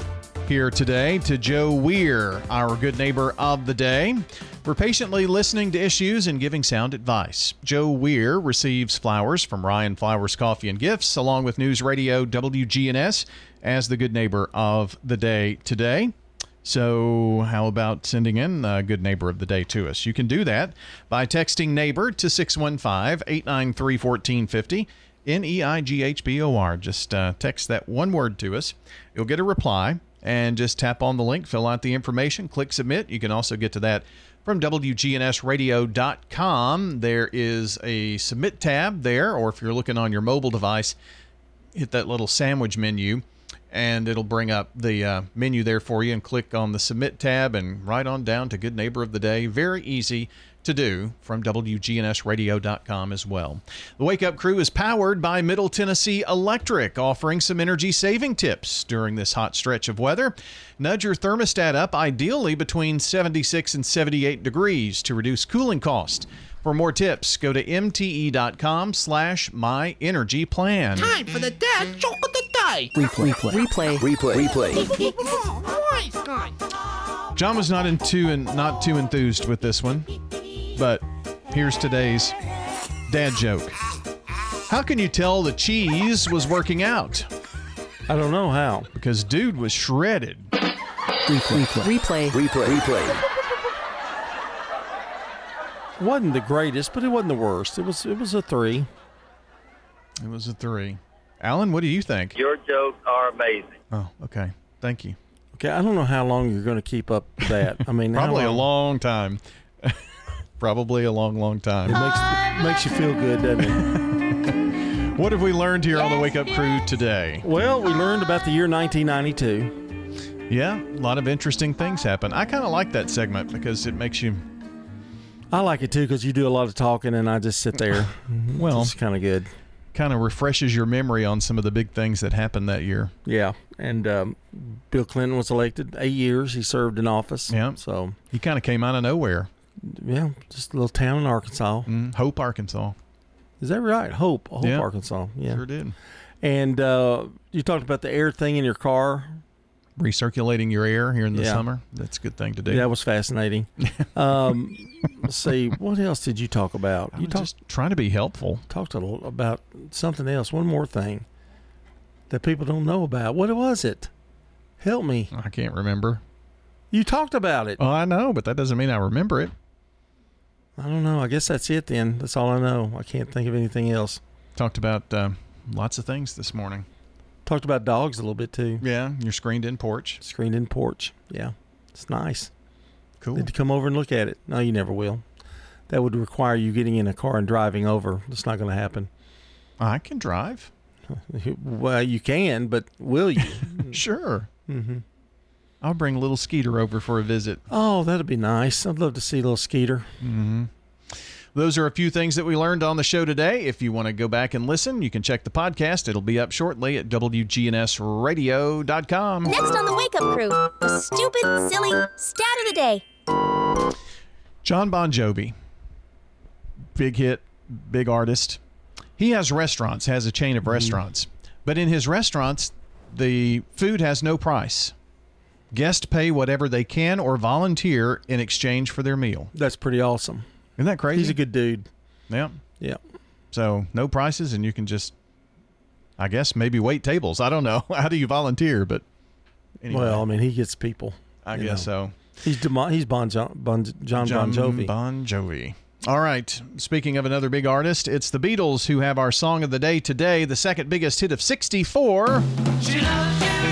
here today to Joe Weir, our good neighbor of the day. We're patiently listening to issues and giving sound advice. Joe Weir receives flowers from Ryan Flowers Coffee and Gifts, along with News Radio W G N S, as the good neighbor of the day today. So how about sending in a good neighbor of the day to us? You can do that by texting neighbor to six one five, eight nine three, one four five zero, N E I G H B O R. Just uh, text that one word to us. You'll get a reply, and just tap on the link, fill out the information, click submit. You can also get to that from W G N S radio dot com. There is a submit tab there, or if you're looking on your mobile device, hit that little sandwich menu, and it'll bring up the uh, menu there for you, and click on the submit tab and right on down to Good Neighbor of the Day. Very easy to do from W G N S radio dot com as well. The Wake Up Crew is powered by Middle Tennessee Electric, offering some energy saving tips during this hot stretch of weather. Nudge your thermostat up, ideally between seventy-six and seventy-eight degrees, to reduce cooling cost. For more tips, go to M T E dot com slash my energy plan. Time for the dad joke of the day. Replay, replay, replay, replay, replay. John was not into and not too enthused with this one, but here's today's dad joke. How can you tell the cheese was working out? I don't know how. Because dude was shredded. Replay, replay, replay, replay. Wasn't the greatest, but it wasn't the worst. It was it was a three. It was a three. Alan, what do you think? Your jokes are amazing. Oh, okay. Thank you. Okay, I don't know how long you're going to keep up that. I mean, probably how a long time. Probably a long, long time. It makes it makes you feel good, doesn't it? What have we learned here on the Wake Up Crew today? Well, we learned about the year nineteen ninety-two. Yeah, a lot of interesting things happen. I kind of like that segment because it makes you... I like it too because you do a lot of talking and I just sit there. Well, it's kind of good. kind of refreshes your memory on some of the big things that happened that year. Yeah, and um, Bill Clinton was elected. Eight years he served in office. Yeah. So he kind of came out of nowhere. Yeah, just a little town in Arkansas. Mm, Hope, Arkansas. Is that right? Hope, Hope, Yeah. Arkansas. Yeah, Sure did. And uh, you talked about the air thing in your car. Recirculating your air here in the Yeah. summer. That's a good thing to do. Yeah, that was fascinating. um, let's see, what else did you talk about? I You was talked just trying to be helpful. talked a little about something else. One more thing that people don't know about. What was it? Help me. I can't remember. You talked about it. Oh, I know, but that doesn't mean I remember it. I don't know. I guess that's it then. That's all I know. I can't think of anything else. Talked about uh, lots of things this morning. Talked about dogs a little bit too. Yeah, your screened-in porch. Screened-in porch. Yeah, it's nice. Cool. Need to come over and look at it. No, you never will. That would require you getting in a car and driving over. That's not going to happen. I can drive. Well, you can, but will you? Sure. Mm-hmm. I'll bring a little Skeeter over for a visit. Oh, that'd be nice. I'd love to see little Skeeter. Mm-hmm. Those are a few things that we learned on the show today. If you want to go back and listen, you can check the podcast. It'll be up shortly at W G N S radio dot com. Next on the Wake Up Crew, the stupid, silly stat of the day. John Bon Jovi, big hit, big artist. He has restaurants, has a chain of restaurants. But in his restaurants, the food has no price. Guests pay whatever they can or volunteer in exchange for their meal. That's pretty awesome. Isn't that crazy? He's a good dude. Yeah. Yeah. So no prices, and you can just, I guess, maybe wait tables. I don't know. How do you volunteer? But anyway. Well, I mean, he gets people. I you guess know. so. He's Demo- he's bon jo- bon, John, John Bon Jovi. Bon Jovi. All right. Speaking of another big artist, it's the Beatles who have our song of the day today, the second biggest hit of sixty-four. She loves you.